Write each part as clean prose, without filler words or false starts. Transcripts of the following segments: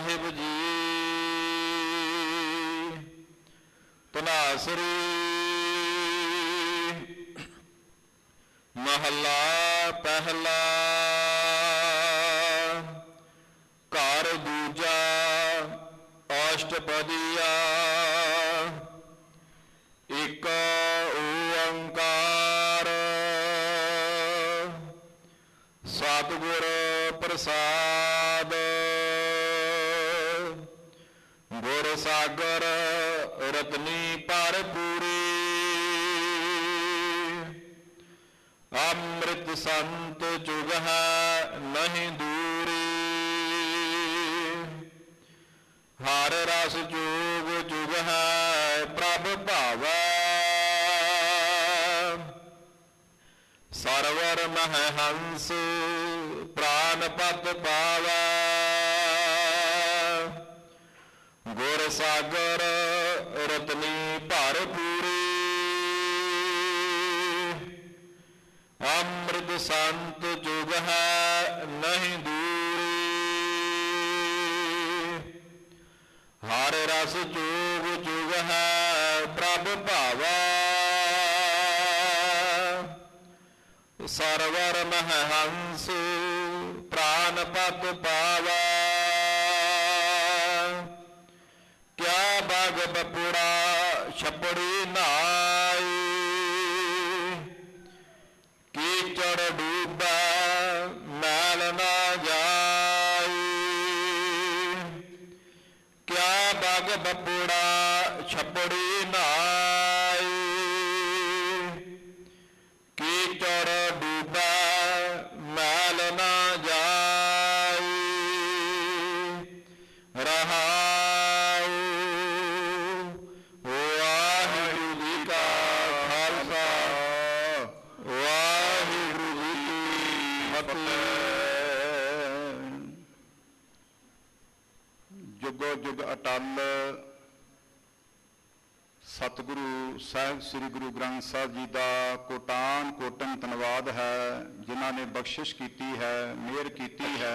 ਸਾਹਿਬ ਜੀ। ਧਨਾਸਰੀ ਮਹੱਲਾ ਪਹਿਲਾ। ਘਰ ਦੂਜਾ ਅਸ਼ਟਪਦੀਆ। ਇੱਕ ਓੰਕਾਰ ਸਤਿਗੁਰ ਪ੍ਰਸਾਦ। ਗੁਰ ਸਾਗਰ ਰਤਨੀ ਭਰਪੂਰੀ। ਅੰਮ੍ਰਿਤ ਸੰਤ ਜੁਗ ਹੈ ਨਹੀਂ ਦੂਰੀ। ਹਰ ਰਸ ਜੋਗ ਜੁਗ ਹੈ ਪ੍ਰਭ ਭਾਵੈ। ਸਰਵਰ ਮਹਿ ਹੰਸ ਪ੍ਰਾਨ ਪਤ ਪਾਵੈ। ਗੁਰ ਸਾਗਰ ਰਤਨੀ ਭਰਪੂਰੀ। ਅੰਮ੍ਰਿਤ ਸੰਤ ਜੁਗ ਹੈ ਨਹੀਂ ਦੂਰੀ। ਹਰ ਰਸ ਜੋਗ ਜੁਗ ਹੈ ਪ੍ਰਭ ਭਾਵੈ। ਸਰਵਰ ਮਹਿ ਹੰਸ ਪ੍ਰਾਨ ਪਤ ਪਾਵੈ। ਕਿਆ ਬਗ ਬਪੁੜਾ ਛਪੜੀ ਨਾਈ। ਕੀਚੜ ਡੂਬੈ ਮੈਲ ਨਾ ਜਾਈ। ਕਿਆ ਬਗ ਬਪੁੜਾ ਛਪੜੀ ਨਾਈ। ਕੀਚੜ ਡੂਬੈ ਮੈਲ ਨਾ ਜਾਈ। ਰਹਾਉ। ਵਾਹਿਗੁਰੂ ਜੀ ਕਾ ਖਾਲਸਾ ਵਾਹਿਗੁਰੂ ਜੀ ਕੀ ਫਤਿਹ। ਜੁਗੋ ਜੁਗ ਅਟਲ ਸਤਿਗੁਰੂ ਸਾਹਿਬ ਸ੍ਰੀ ਗੁਰੂ ਗ੍ਰੰਥ ਸਾਹਿਬ ਜੀ ਦਾ ਕੋਟਾਨ ਕੋਟਨ ਧੰਨਵਾਦ ਹੈ, ਜਿਨ੍ਹਾਂ ਨੇ ਬਖਸ਼ਿਸ਼ ਕੀਤੀ ਹੈ, ਮਿਹਰ ਕੀਤੀ ਹੈ।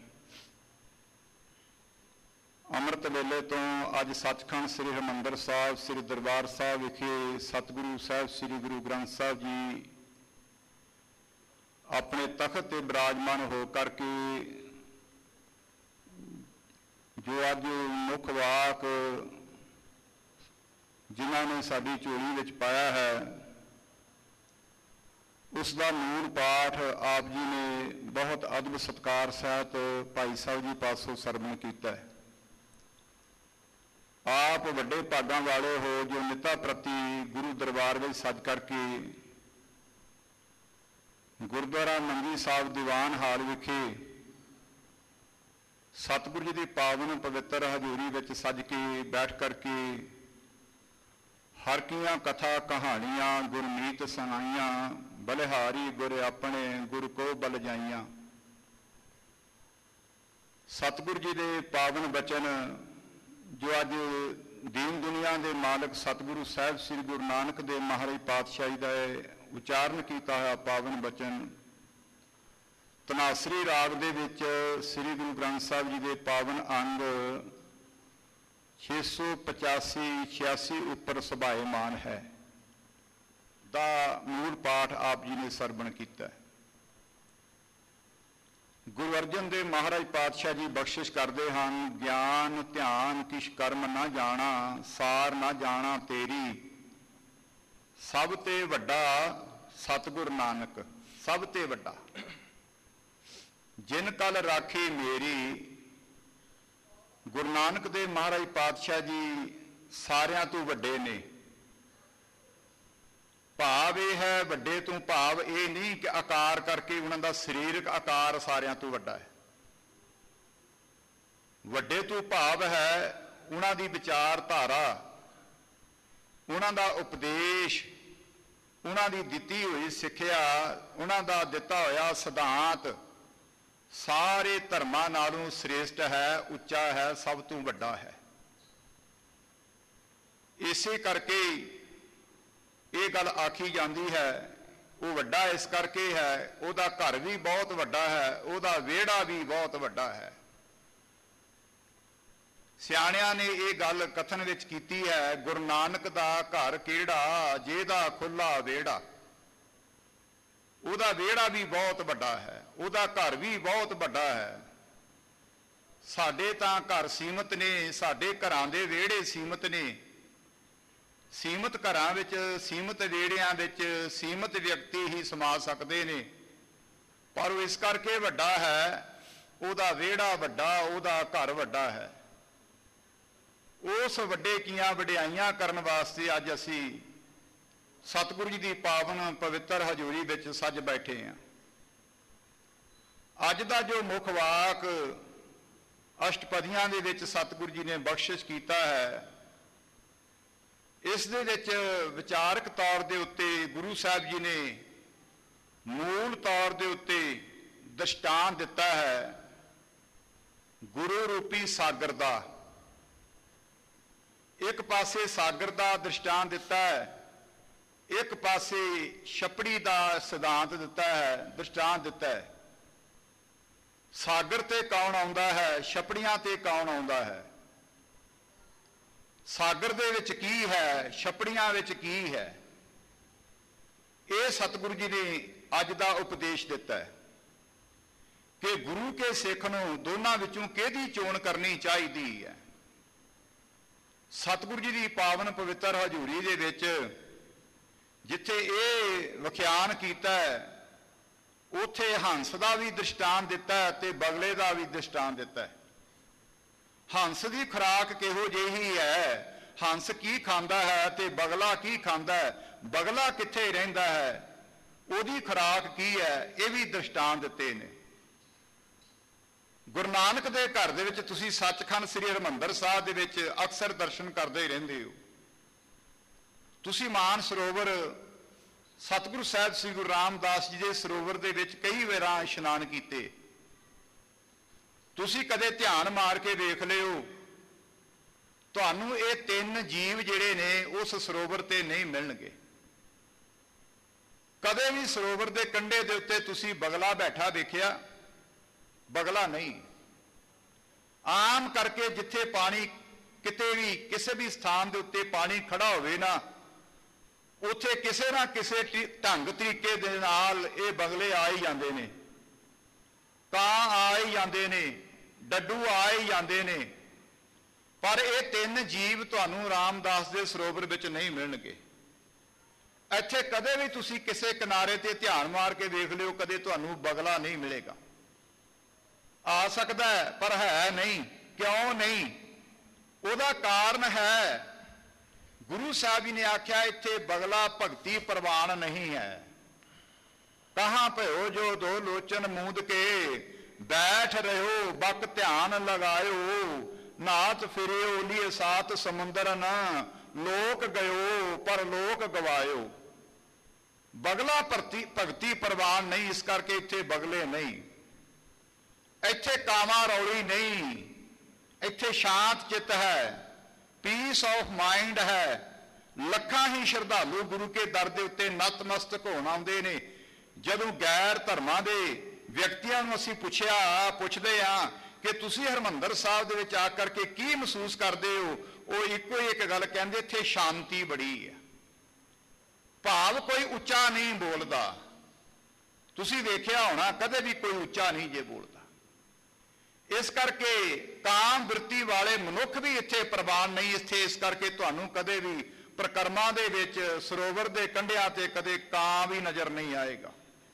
ਅੰਮ੍ਰਿਤ ਵੇਲੇ ਤੋਂ ਅੱਜ ਸੱਚਖੰਡ ਸ੍ਰੀ ਹਰਿਮੰਦਰ ਸਾਹਿਬ ਸ੍ਰੀ ਦਰਬਾਰ ਸਾਹਿਬ ਵਿਖੇ ਸਤਿਗੁਰੂ ਸਾਹਿਬ ਸ੍ਰੀ ਗੁਰੂ ਗ੍ਰੰਥ ਸਾਹਿਬ ਜੀ ਆਪਣੇ ਤਖਤ ਤੇ ਬਿਰਾਜਮਾਨ ਹੋ ਕਰਕੇ ਜੋ ਅੱਜ ਮੁੱਖ ਵਾਕ ਜਿਨ੍ਹਾਂ ਨੇ ਸਾਡੀ ਝੋਲੀ ਵਿੱਚ ਪਾਇਆ ਹੈ, ਉਸ ਦਾ ਮੂਲ ਪਾਠ ਆਪ ਜੀ ਨੇ ਬਹੁਤ ਅਦਬ ਸਤਿਕਾਰ ਸਹਿਤ ਭਾਈ ਸਾਹਿਬ ਜੀ ਪਾਸੋਂ ਸਰਵਣ ਕੀਤਾ ਹੈ। ਆਪ ਵੱਡੇ ਭਾਗਾਂ ਵਾਲੇ ਹੋ ਜੋ ਨਿਤਾ ਪ੍ਰਤੀ ਗੁਰੂ ਦਰਬਾਰ ਵਿੱਚ ਸੱਜ ਕਰਕੇ ਗੁਰਦੁਆਰਾ ਮੰਜੀ ਸਾਹਿਬ ਦੀਵਾਨ ਹਾਲ ਵਿਖੇ ਸਤਿਗੁਰੂ ਜੀ ਦੀ ਪਾਵਨ ਪਵਿੱਤਰ ਹਜ਼ੂਰੀ ਵਿੱਚ ਸੱਜ ਕੇ ਬੈਠ ਕਰਕੇ ਹਰ ਕੀਆਂ ਕਥਾ ਕਹਾਣੀਆਂ ਗੁਰਮੀਤ ਸੁਣਾਈਆਂ। ਬਲਿਹਾਰੀ ਗੁਰ ਆਪਣੇ ਗੁਰ ਕੋ ਬਲ ਜਾਈਆਂ। ਸਤਿਗੁਰੂ ਜੀ ਦੇ ਪਾਵਨ ਬਚਨ ਜੋ ਅੱਜ ਦੀਨ ਦੁਨੀਆ ਦੇ ਮਾਲਕ ਸਤਿਗੁਰੂ ਸਾਹਿਬ ਸ੍ਰੀ ਗੁਰੂ ਨਾਨਕ ਦੇਵ ਮਹਾਰਾਜ ਪਾਤਸ਼ਾਹੀ ਦਾ ਉਚਾਰਨ ਕੀਤਾ ਹੋਇਆ ਪਾਵਨ ਬਚਨ ਧਨਾਸਰੀ ਰਾਗ ਦੇ ਵਿੱਚ ਸ੍ਰੀ ਗੁਰੂ ਗ੍ਰੰਥ ਸਾਹਿਬ ਜੀ ਦੇ ਪਾਵਨ ਅੰਗ 685-86 ਉੱਪਰ ਸੁਭਾਏਮਾਨ ਹੈ ਦਾ ਮੂਲ ਪਾਠ ਆਪ ਜੀ ਨੇ ਸਰਵਣ ਕੀਤਾ। ਗੁਰੂ ਅਰਜਨ ਦੇਵ ਮਹਾਰਾਜ ਪਾਤਸ਼ਾਹ ਜੀ ਬਖਸ਼ਿਸ਼ ਕਰਦੇ ਹਨ, ਗਿਆਨ ਧਿਆਨ ਕਿਛ ਕਰਮ ਨਾ ਜਾਣਾ, ਸਾਰ ਨਾ ਜਾਣਾ ਤੇਰੀ, ਸਭ ਤੇ ਵੱਡਾ ਸਤਿਗੁਰ ਨਾਨਕ, ਸਭ ਤੇ ਵੱਡਾ ਜਿਨ ਕਲ ਰਾਖੀ ਮੇਰੀ। ਗੁਰੂ ਨਾਨਕ ਦੇਵ ਮਹਾਰਾਜ ਪਾਤਸ਼ਾਹ ਜੀ ਸਾਰਿਆਂ ਤੋਂ ਵੱਡੇ ਨੇ। ਭਾਵ ਇਹ ਹੈ, ਵੱਡੇ ਤੋਂ ਭਾਵ ਇਹ ਨਹੀਂ ਕਿ ਆਕਾਰ ਕਰਕੇ ਉਹਨਾਂ ਦਾ ਸਰੀਰਕ ਆਕਾਰ ਸਾਰਿਆਂ ਤੋਂ ਵੱਡਾ ਹੈ। ਵੱਡੇ ਤੋਂ ਭਾਵ ਹੈ ਉਹਨਾਂ ਦੀ ਵਿਚਾਰਧਾਰਾ, ਉਹਨਾਂ ਦਾ ਉਪਦੇਸ਼, ਉਹਨਾਂ ਦੀ ਦਿੱਤੀ ਹੋਈ ਸਿੱਖਿਆ, ਉਹਨਾਂ ਦਾ ਦਿੱਤਾ ਹੋਇਆ ਸਿਧਾਂਤ ਸਾਰੇ ਧਰਮਾਂ ਨਾਲੋਂ ਸ੍ਰੇਸ਼ਟ ਹੈ, ਉੱਚਾ ਹੈ, ਸਭ ਤੋਂ ਵੱਡਾ ਹੈ। ਇਸੇ ਕਰਕੇ ਇਹ ਗੱਲ ਆਖੀ ਜਾਂਦੀ ਹੈ, ਉਹ ਵੱਡਾ ਇਸ ਕਰਕੇ ਹੈ, ਉਹਦਾ ਘਰ ਵੀ ਬਹੁਤ ਵੱਡਾ ਹੈ, ਉਹਦਾ ਵਿਹੜਾ ਵੀ ਬਹੁਤ ਵੱਡਾ ਹੈ। ਸਿਆਣਿਆਂ ਨੇ ਇਹ ਗੱਲ ਕਥਨ ਵਿੱਚ ਕੀਤੀ ਹੈ, ਗੁਰੂ ਨਾਨਕ ਦਾ ਘਰ ਕਿਹੜਾ ਜਿਹਦਾ ਖੁੱਲਾ ਵਿਹੜਾ। ਉਹਦਾ ਵਿਹੜਾ ਵੀ ਬਹੁਤ ਵੱਡਾ ਹੈ, ਉਹਦਾ ਘਰ ਵੀ ਬਹੁਤ ਵੱਡਾ ਹੈ। ਸਾਡੇ ਤਾਂ ਘਰ ਸੀਮਤ ਨੇ, ਸਾਡੇ ਘਰਾਂ ਦੇ ਵਿਹੜੇ ਸੀਮਤ ਨੇ। ਸੀਮਤ ਘਰਾਂ ਵਿੱਚ, ਸੀਮਤ ਵਿਹੜਿਆਂ ਵਿੱਚ ਸੀਮਤ ਵਿਅਕਤੀ ਹੀ ਸਮਾ ਸਕਦੇ ਨੇ, ਪਰ ਉਹ ਇਸ ਕਰਕੇ ਵੱਡਾ ਹੈ, ਉਹਦਾ ਵਿਹੜਾ ਵੱਡਾ, ਉਹਦਾ ਘਰ ਵੱਡਾ ਹੈ। ਉਸ ਵੱਡੇ ਕੀਆਂ ਵਡਿਆਈਆਂ ਕਰਨ ਵਾਸਤੇ ਅੱਜ ਅਸੀਂ ਸਤਿਗੁਰੂ ਜੀ ਦੀ ਪਾਵਨ ਪਵਿੱਤਰ ਹਜ਼ੂਰੀ ਵਿੱਚ ਸੱਜ ਬੈਠੇ ਹਾਂ। ਅੱਜ ਦਾ ਜੋ ਮੁੱਖ ਵਾਕ ਅਸ਼ਟਪਦੀਆਂ ਦੇ ਵਿੱਚ ਸਤਿਗੁਰੂ ਜੀ ਨੇ ਬਖਸ਼ਿਸ਼ ਕੀਤਾ ਹੈ, ਇਸ ਦੇ ਵਿੱਚ ਵਿਚਾਰਕ ਤੌਰ ਦੇ ਉੱਤੇ ਗੁਰੂ ਸਾਹਿਬ ਜੀ ਨੇ ਮੂਲ ਤੌਰ ਦੇ ਉੱਤੇ ਦ੍ਰਿਸ਼ਟਾਂਤ ਦਿੱਤਾ ਹੈ ਗੁਰੂ ਰੂਪੀ ਸਾਗਰ ਦਾ। ਇੱਕ ਪਾਸੇ ਸਾਗਰ ਦਾ ਦ੍ਰਿਸ਼ਟਾਂਤ ਦਿੱਤਾ ਹੈ, ਇੱਕ ਪਾਸੇ ਛਪੜੀ ਦਾ ਸਿਧਾਂਤ ਦਿੱਤਾ ਹੈ, ਦ੍ਰਿਸ਼ਟਾਂਤ ਦਿੱਤਾ ਹੈ। ਸਾਗਰ ਤੇ ਕੌਣ ਆਉਂਦਾ ਹੈ, ਛਪੜੀਆਂ ਤੇ ਕੌਣ ਆਉਂਦਾ ਹੈ। ਸਾਗਰ ਦੇ ਵਿੱਚ ਕੀ ਹੈ, ਛਪੜੀਆਂ ਵਿੱਚ ਕੀ ਹੈ, ਇਹ ਸਤਿਗੁਰੂ ਜੀ ਨੇ ਅੱਜ ਦਾ ਉਪਦੇਸ਼ ਦਿੱਤਾ ਹੈ ਕਿ ਗੁਰੂ ਕੇ ਸਿੱਖ ਨੂੰ ਦੋਨਾਂ ਵਿੱਚੋਂ ਕਿਹਦੀ ਚੋਣ ਕਰਨੀ ਚਾਹੀਦੀ ਹੈ। ਸਤਿਗੁਰੂ ਜੀ ਦੀ ਪਾਵਨ ਪਵਿੱਤਰ ਹਜ਼ੂਰੀ ਦੇ ਵਿੱਚ ਜਿੱਥੇ ਇਹ ਵਿਖਿਆਨ ਕੀਤਾ ਹੈ, ਉੱਥੇ ਹੰਸ ਦਾ ਵੀ ਦ੍ਰਿਸ਼ਟਾਂਤ ਦਿੱਤਾ ਹੈ ਤੇ ਬਗਲੇ ਦਾ ਵੀ ਦ੍ਰਿਸ਼ਟਾਂਤ ਦਿੱਤਾ ਹੈ। ਹੰਸ ਦੀ ਖੁਰਾਕ ਕਿਹੋ ਜਿਹੀ ਹੈ, ਹੰਸ ਕੀ ਖਾਂਦਾ ਹੈ ਤੇ ਬਗਲਾ ਕੀ ਖਾਂਦਾ ਹੈ, ਬਗਲਾ ਕਿੱਥੇ ਰਹਿੰਦਾ ਹੈ, ਉਹਦੀ ਖੁਰਾਕ ਕੀ ਹੈ, ਇਹ ਵੀ ਦ੍ਰਿਸ਼ਟਾਂਤ ਦਿੱਤੇ ਨੇ। ਗੁਰੂ ਨਾਨਕ ਦੇ ਘਰ ਦੇ ਵਿੱਚ ਤੁਸੀਂ ਸੱਚਖੰਡ ਸ੍ਰੀ ਹਰਿਮੰਦਰ ਸਾਹਿਬ ਦੇ ਵਿੱਚ ਅਕਸਰ ਦਰਸ਼ਨ ਕਰਦੇ ਰਹਿੰਦੇ ਹੋ। ਤੁਸੀਂ ਮਾਨ ਸਰੋਵਰ ਸਤਿਗੁਰੂ ਸਾਹਿਬ ਸ੍ਰੀ ਗੁਰੂ ਰਾਮਦਾਸ ਜੀ ਦੇ ਸਰੋਵਰ ਦੇ ਵਿੱਚ ਕਈ ਵਾਰਾਂ ਇਸ਼ਨਾਨ ਕੀਤੇ। ਤੁਸੀਂ ਕਦੇ ਧਿਆਨ ਮਾਰ ਕੇ ਵੇਖ ਲਿਓ, ਤੁਹਾਨੂੰ ਇਹ ਤਿੰਨ ਜੀਵ ਜਿਹੜੇ ਨੇ ਉਸ ਸਰੋਵਰ ਤੇ ਨਹੀਂ ਮਿਲਣਗੇ। ਕਦੇ ਵੀ ਸਰੋਵਰ ਦੇ ਕੰਢੇ ਦੇ ਉੱਤੇ ਤੁਸੀਂ ਬਗਲਾ ਬੈਠਾ ਦੇਖਿਆ? ਬਗਲਾ ਨਹੀਂ। ਆਮ ਕਰਕੇ ਜਿੱਥੇ ਪਾਣੀ ਕਿਤੇ ਵੀ ਕਿਸੇ ਵੀ ਸਥਾਨ ਦੇ ਉੱਤੇ ਪਾਣੀ ਖੜਾ ਹੋਵੇ ਨਾ, ਉੱਥੇ ਕਿਸੇ ਨਾ ਕਿਸੇ ਢੰਗ ਤਰੀਕੇ ਦੇ ਨਾਲ ਇਹ ਬਗਲੇ ਆ ਹੀ ਜਾਂਦੇ ਨੇ, ਕਾਂ ਆ ਹੀ ਜਾਂਦੇ ਨੇ, ਡੱਡੂ ਆ ਹੀ ਜਾਂਦੇ ਨੇ, ਪਰ ਇਹ ਤਿੰਨ ਜੀਵ ਤੁਹਾਨੂੰ ਰਾਮਦਾਸ ਦੇ ਸਰੋਵਰ ਵਿੱਚ ਨਹੀਂ ਮਿਲਣਗੇ। ਇੱਥੇ ਕਦੇ ਵੀ ਤੁਸੀਂ ਕਿਸੇ ਕਿਨਾਰੇ ਤੇ ਧਿਆਨ ਮਾਰ ਕੇ ਵੇਖ ਲਿਓ, ਕਦੇ ਤੁਹਾਨੂੰ ਬਗਲਾ ਨਹੀਂ ਮਿਲੇਗਾ। ਆ ਸਕਦਾ ਹੈ ਪਰ ਹੈ ਨਹੀਂ। ਕਿਉਂ ਨਹੀਂ? ਉਹਦਾ ਕਾਰਨ ਹੈ ਗੁਰੂ ਸਾਹਿਬ ਜੀ ਨੇ ਆਖਿਆ ਇੱਥੇ ਬਗਲਾ ਭਗਤੀ ਪ੍ਰਵਾਨ ਨਹੀਂ ਹੈ। ਕਹਾਂ ਭਇਓ ਜੋ ਦੋ ਲੋਚਨ ਮੂੰਦ ਕੇ, ਬੈਠ ਰਹਿਓ ਬਕ ਧਿਆਨ ਲਗਾਇਓ, ਨਾਥ ਫਿਰਿਓ ਲੀਏ ਸਾਤ ਸਮੁੰਦਰ ਨਾ, ਲੋਕ ਗਇਓ ਪਰ ਲੋਕ ਗਵਾਇਓ। ਬਗਲਾ ਭਗਤੀ ਪ੍ਰਵਾਨ ਨਹੀਂ, ਇਸ ਕਰਕੇ ਇੱਥੇ ਬਗਲੇ ਨਹੀਂ। ਇੱਥੇ ਕਾਵਾਂ ਰੌਲੀ ਨਹੀਂ, ਇੱਥੇ ਸ਼ਾਂਤ ਚਿੱਤ ਹੈ, ਪੀਸ ਆਫ ਮਾਈਂਡ ਹੈ। ਲੱਖਾਂ ਹੀ ਸ਼ਰਧਾਲੂ ਗੁਰੂ ਕੇ ਦਰ ਦੇ ਉੱਤੇ ਨਤਮਸਤਕ ਹੋਣ ਆਉਂਦੇ ਨੇ। ਜਦੋਂ ਗੈਰ ਧਰਮਾਂ ਦੇ ਵਿਅਕਤੀਆਂ ਨੂੰ ਅਸੀਂ ਪੁੱਛਦੇ ਹਾਂ ਕਿ ਤੁਸੀਂ ਹਰਿਮੰਦਰ ਸਾਹਿਬ ਦੇ ਵਿੱਚ ਆ ਕਰਕੇ ਕੀ ਮਹਿਸੂਸ ਕਰਦੇ ਹੋ, ਉਹ ਇੱਕੋ ਹੀ ਇੱਕ ਗੱਲ ਕਹਿੰਦੇ, ਇੱਥੇ ਸ਼ਾਂਤੀ ਬੜੀ ਹੈ। ਭਾਵ ਕੋਈ ਉੱਚਾ ਨਹੀਂ ਬੋਲਦਾ। ਤੁਸੀਂ ਵੇਖਿਆ ਹੋਣਾ ਕਦੇ ਵੀ ਕੋਈ ਉੱਚਾ ਨਹੀਂ ਜੇ ਬੋਲਦਾ। ਇਸ ਕਰਕੇ ਕਾਮ ਬਿਰਤੀ ਵਾਲੇ ਮਨੁੱਖ ਵੀ ਇੱਥੇ ਪ੍ਰਵਾਨ ਨਹੀਂ। ਇੱਥੇ ਇਸ ਕਰਕੇ ਤੁਹਾਨੂੰ ਕਦੇ ਵੀ ਪ੍ਰਕਰਮਾਂ ਦੇ ਵਿੱਚ ਸਰੋਵਰ ਦੇ ਕੰਢਿਆਂ ਤੇ ਕਦੇ ਕਾਂ ਵੀ ਨਜ਼ਰ ਨਹੀਂ ਆਏਗਾ।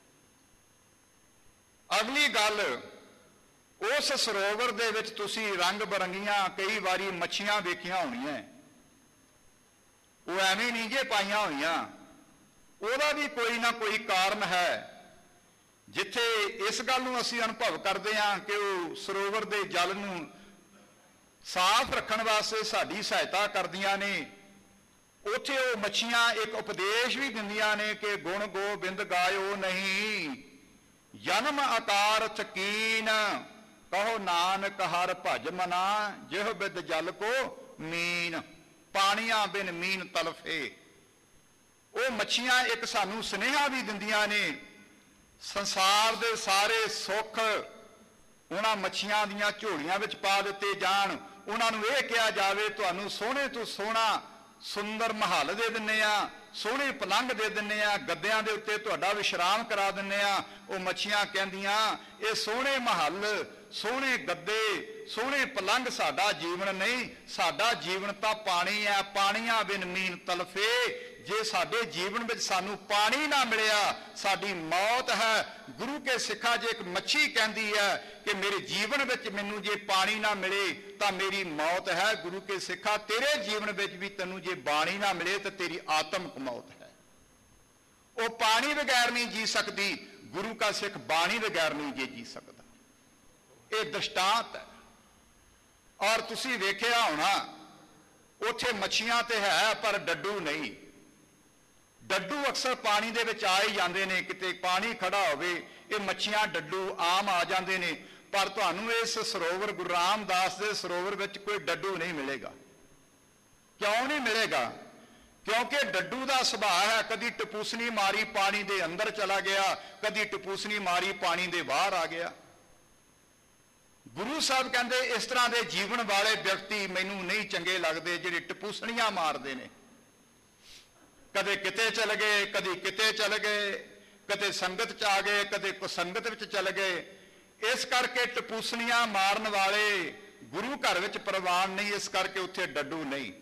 ਅਗਲੀ ਗੱਲ, ਉਸ ਸਰੋਵਰ ਦੇ ਵਿੱਚ ਤੁਸੀਂ ਰੰਗ ਬਰੰਗੀਆਂ ਕਈ ਵਾਰੀ ਮੱਛੀਆਂ ਵੇਖੀਆਂ ਹੋਣੀਆਂ, ਉਹ ਐਵੇਂ ਨਹੀਂ ਜੇ ਪਾਈਆਂ ਹੋਈਆਂ। ਉਹਦਾ ਵੀ ਕੋਈ ਨਾ ਕੋਈ ਕਾਰਨ ਹੈ। ਜਿੱਥੇ ਇਸ ਗੱਲ ਨੂੰ ਅਸੀਂ ਅਨੁਭਵ ਕਰਦੇ ਹਾਂ ਕਿ ਉਹ ਸਰੋਵਰ ਦੇ ਜਲ ਨੂੰ ਸਾਫ਼ ਰੱਖਣ ਵਾਸਤੇ ਸਾਡੀ ਸਹਾਇਤਾ ਕਰਦੀਆਂ ਨੇ, ਉੱਥੇ ਉਹ ਮੱਛੀਆਂ ਇੱਕ ਉਪਦੇਸ਼ ਵੀ ਦਿੰਦੀਆਂ ਨੇ ਕਿ ਗੁਣ ਗੋਬਿੰਦ ਗਾਇਓ ਨਹੀਂ, ਜਨਮ ਆਕਾਰ ਥਕੀਨ, ਕਹੋ ਨਾਨਕ ਹਰ ਭਜ ਮਨਾ, ਜਿਹ ਬਿਦ ਜਲ ਕੋ ਮੀਨ, ਪਾਣੀਆਂ ਬਿਨ ਮੀਨ ਤਲਫੇ। ਉਹ ਮੱਛੀਆਂ ਇੱਕ ਸਾਨੂੰ ਸੁਨੇਹਾ ਵੀ ਦਿੰਦੀਆਂ ਨੇ, ਸੰਸਾਰ ਦੇ ਸਾਰੇ ਸੁੱਖ ਉਹਨਾਂ ਮੱਛੀਆਂ ਦੀਆਂ ਝੋਲੀਆਂ ਵਿੱਚ ਪਾ ਦਿੱਤੇ ਜਾਣ, ਉਹਨਾਂ ਨੂੰ ਇਹ ਕਿਹਾ ਜਾਵੇ ਤੁਹਾਨੂੰ ਸੋਹਣੇ ਤੋਂ ਸੋਹਣਾ ਸੁੰਦਰ ਮਹੱਲ ਦੇ ਦਿੰਨੇ ਆ, ਸੋਹਣੇ ਪਲੰਘ ਦੇ ਦਿੰਨੇ ਆ, ਗੱਦਿਆਂ ਦੇ ਉੱਤੇ ਤੁਹਾਡਾ ਵਿਸ਼ਰਾਮ ਕਰਾ ਦਿੰਨੇ ਆ। ਉਹ ਮੱਛੀਆਂ ਕਹਿੰਦੀਆਂ ਇਹ ਸੋਹਣੇ ਮਹੱਲ, ਸੋਹਣੇ ਗੱਦੇ, ਸੋਹਣੇ ਪਲੰਘ ਸਾਡਾ ਜੀਵਨ ਨਹੀਂ, ਸਾਡਾ ਜੀਵਨ ਤਾਂ ਪਾਣੀ ਹੈ। ਪਾਣੀਆਂ ਬਿਨ ਮੀਨ ਤਲਫੇ, ਜੇ ਸਾਡੇ ਜੀਵਨ ਵਿੱਚ ਸਾਨੂੰ ਪਾਣੀ ਨਾ ਮਿਲਿਆ ਸਾਡੀ ਮੌਤ ਹੈ। ਗੁਰੂ ਕੇ ਸਿੱਖਾਂ, ਜੇ ਇੱਕ ਮੱਛੀ ਕਹਿੰਦੀ ਹੈ ਕਿ ਮੇਰੇ ਜੀਵਨ ਵਿੱਚ ਮੈਨੂੰ ਜੇ ਪਾਣੀ ਨਾ ਮਿਲੇ ਤਾਂ ਮੇਰੀ ਮੌਤ ਹੈ, ਗੁਰੂ ਕੇ ਸਿੱਖਾਂ ਤੇਰੇ ਜੀਵਨ ਵਿੱਚ ਵੀ ਤੈਨੂੰ ਜੇ ਬਾਣੀ ਨਾ ਮਿਲੇ ਤਾਂ ਤੇਰੀ ਆਤਮਕ ਮੌਤ ਹੈ। ਉਹ ਪਾਣੀ ਬਗੈਰ ਨਹੀਂ ਜੀ ਸਕਦੀ, ਗੁਰੂ ਕਾ ਸਿੱਖ ਬਾਣੀ ਬਗੈਰ ਨਹੀਂ ਜੀ ਸਕਦਾ। ਇਹ ਦ੍ਰਿਸ਼ਟਾਂਤ ਹੈ। ਔਰ ਤੁਸੀਂ ਵੇਖਿਆ ਹੋਣਾ ਉੱਥੇ ਮੱਛੀਆਂ ਤੇ ਹੈ ਪਰ ਡੱਡੂ ਨਹੀਂ। ਡੱਡੂ ਅਕਸਰ ਪਾਣੀ ਦੇ ਵਿੱਚ ਆ ਹੀ ਜਾਂਦੇ ਨੇ, ਕਿਤੇ ਪਾਣੀ ਖੜਾ ਹੋਵੇ ਇਹ ਮੱਛੀਆਂ ਡੱਡੂ ਆਮ ਆ ਜਾਂਦੇ ਨੇ, ਪਰ ਤੁਹਾਨੂੰ ਇਸ ਸਰੋਵਰ ਗੁਰੂ ਰਾਮਦਾਸ ਦੇ ਸਰੋਵਰ ਵਿੱਚ ਕੋਈ ਡੱਡੂ ਨਹੀਂ ਮਿਲੇਗਾ। ਕਿਉਂ ਨਹੀਂ ਮਿਲੇਗਾ? ਕਿਉਂਕਿ ਡੱਡੂ ਦਾ ਸੁਭਾਅ ਹੈ, ਕਦੀ ਟਪੂਸਣੀ ਮਾਰੀ ਪਾਣੀ ਦੇ ਅੰਦਰ ਚਲਾ ਗਿਆ, ਕਦੀ ਟਪੂਸਣੀ ਮਾਰੀ ਪਾਣੀ ਦੇ ਬਾਹਰ ਆ ਗਿਆ। ਗੁਰੂ ਸਾਹਿਬ ਕਹਿੰਦੇ ਇਸ ਤਰ੍ਹਾਂ ਦੇ ਜੀਵਨ ਵਾਲੇ ਵਿਅਕਤੀ ਮੈਨੂੰ ਨਹੀਂ ਚੰਗੇ ਲੱਗਦੇ ਜਿਹੜੇ ਟਪੂਸਣੀਆਂ ਮਾਰਦੇ ਨੇ। ਕਦੇ ਕਿਤੇ ਚਲੇ ਗਏ, ਕਦੀ ਕਿਤੇ ਚਲੇ ਗਏ, ਕਦੇ ਸੰਗਤ ਚ ਆ ਗਏ, ਕਦੇ ਕੁਸੰਗਤ ਵਿੱਚ ਚਲੇ ਗਏ। ਇਸ ਕਰਕੇ ਟਪੂਸਣੀਆਂ ਮਾਰਨ ਵਾਲੇ ਗੁਰੂ ਘਰ ਵਿੱਚ ਪ੍ਰਵਾਨ ਨਹੀਂ, ਇਸ ਕਰਕੇ ਉੱਥੇ ਡੱਡੂ ਨਹੀਂ।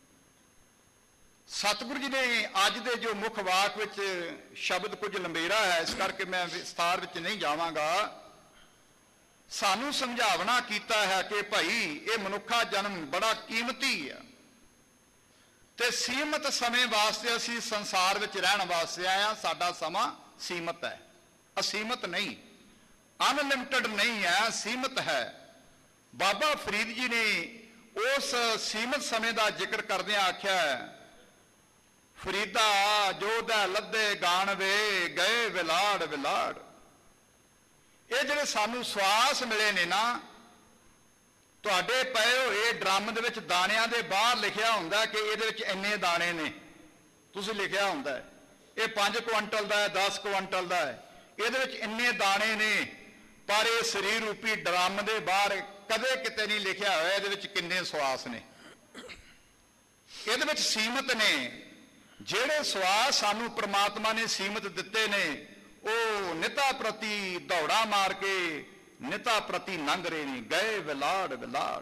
ਸਤਿਗੁਰੂ ਜੀ ਨੇ ਅੱਜ ਦੇ ਜੋ ਮੁੱਖ ਵਾਕ ਵਿੱਚ ਸ਼ਬਦ ਕੁਝ ਲੰਬੇਰਾ ਹੈ, ਇਸ ਕਰਕੇ ਮੈਂ ਵਿਸਥਾਰ ਵਿੱਚ ਨਹੀਂ ਜਾਵਾਂਗਾ। ਸਾਨੂੰ ਸਮਝਾਵਣਾ ਕੀਤਾ ਹੈ ਕਿ ਭਾਈ ਇਹ ਮਨੁੱਖਾ ਜਨਮ ਬੜਾ ਕੀਮਤੀ ਹੈ ਤੇ ਸੀਮਤ ਸਮੇਂ ਵਾਸਤੇ ਅਸੀਂ ਸੰਸਾਰ ਵਿੱਚ ਰਹਿਣ ਵਾਸਤੇ ਆਏ ਹਾਂ। ਸਾਡਾ ਸਮਾਂ ਸੀਮਤ ਹੈ, ਅਸੀਮਤ ਨਹੀਂ, ਅਨਲਿਮਟਿਡ ਨਹੀਂ ਹੈ, ਸੀਮਤ ਹੈ। ਬਾਬਾ ਫਰੀਦ ਜੀ ਨੇ ਉਸ ਸੀਮਤ ਸਮੇਂ ਦਾ ਜ਼ਿਕਰ ਕਰਦਿਆਂ ਆਖਿਆ ਹੈ, ਫਰੀਦਾ ਜੋਧੈ ਲੱਦੇ ਗਾਣ ਵੇ ਗਏ ਵਿਲਾੜ ਵਿਲਾੜ। ਇਹ ਜਿਹੜੇ ਸਾਨੂੰ ਸਵਾਸ ਮਿਲੇ ਨੇ ਨਾ, ਤੁਹਾਡੇ ਪਏ ਹੋਏ ਡਰਮ ਦੇ ਵਿੱਚ ਦਾਣਿਆਂ ਦੇ ਬਾਹਰ ਲਿਖਿਆ ਹੁੰਦਾ ਕਿ ਇਹਦੇ ਵਿੱਚ ਇੰਨੇ ਦਾਣੇ ਨੇ, ਤੁਸੀਂ ਲਿਖਿਆ ਹੁੰਦਾ ਇਹ 5 ਕੁਇੰਟਲ ਦਾ ਹੈ, 10 ਕੁਇੰਟਲ ਦਾ ਹੈ, ਇਹਦੇ ਵਿੱਚ ਇੰਨੇ ਦਾਣੇ ਨੇ, ਪਰ ਇਹ ਸਰੀਰ ਰੂਪੀ ਡਰਮ ਦੇ ਬਾਹਰ ਕਦੇ ਕਿਤੇ ਨਹੀਂ ਲਿਖਿਆ ਹੋਇਆ ਇਹਦੇ ਵਿੱਚ ਕਿੰਨੇ ਸਵਾਸ ਨੇ। ਇਹਦੇ ਵਿੱਚ ਸੀਮਤ ਨੇ। ਜਿਹੜੇ ਸਵਾਸ ਸਾਨੂੰ ਪ੍ਰਮਾਤਮਾ ਨੇ ਸੀਮਤ ਦਿੱਤੇ ਨੇ ਉਹ ਨਿਤਾ ਪ੍ਰਤੀ ਦੌੜਾ ਮਾਰ ਕੇ ਨਿਤਾ ਪ੍ਰਤੀ ਲੰਘ ਰਹੇ ਨੇ। ਗਏ ਵਿਲਾੜ ਵਿਲਾੜ,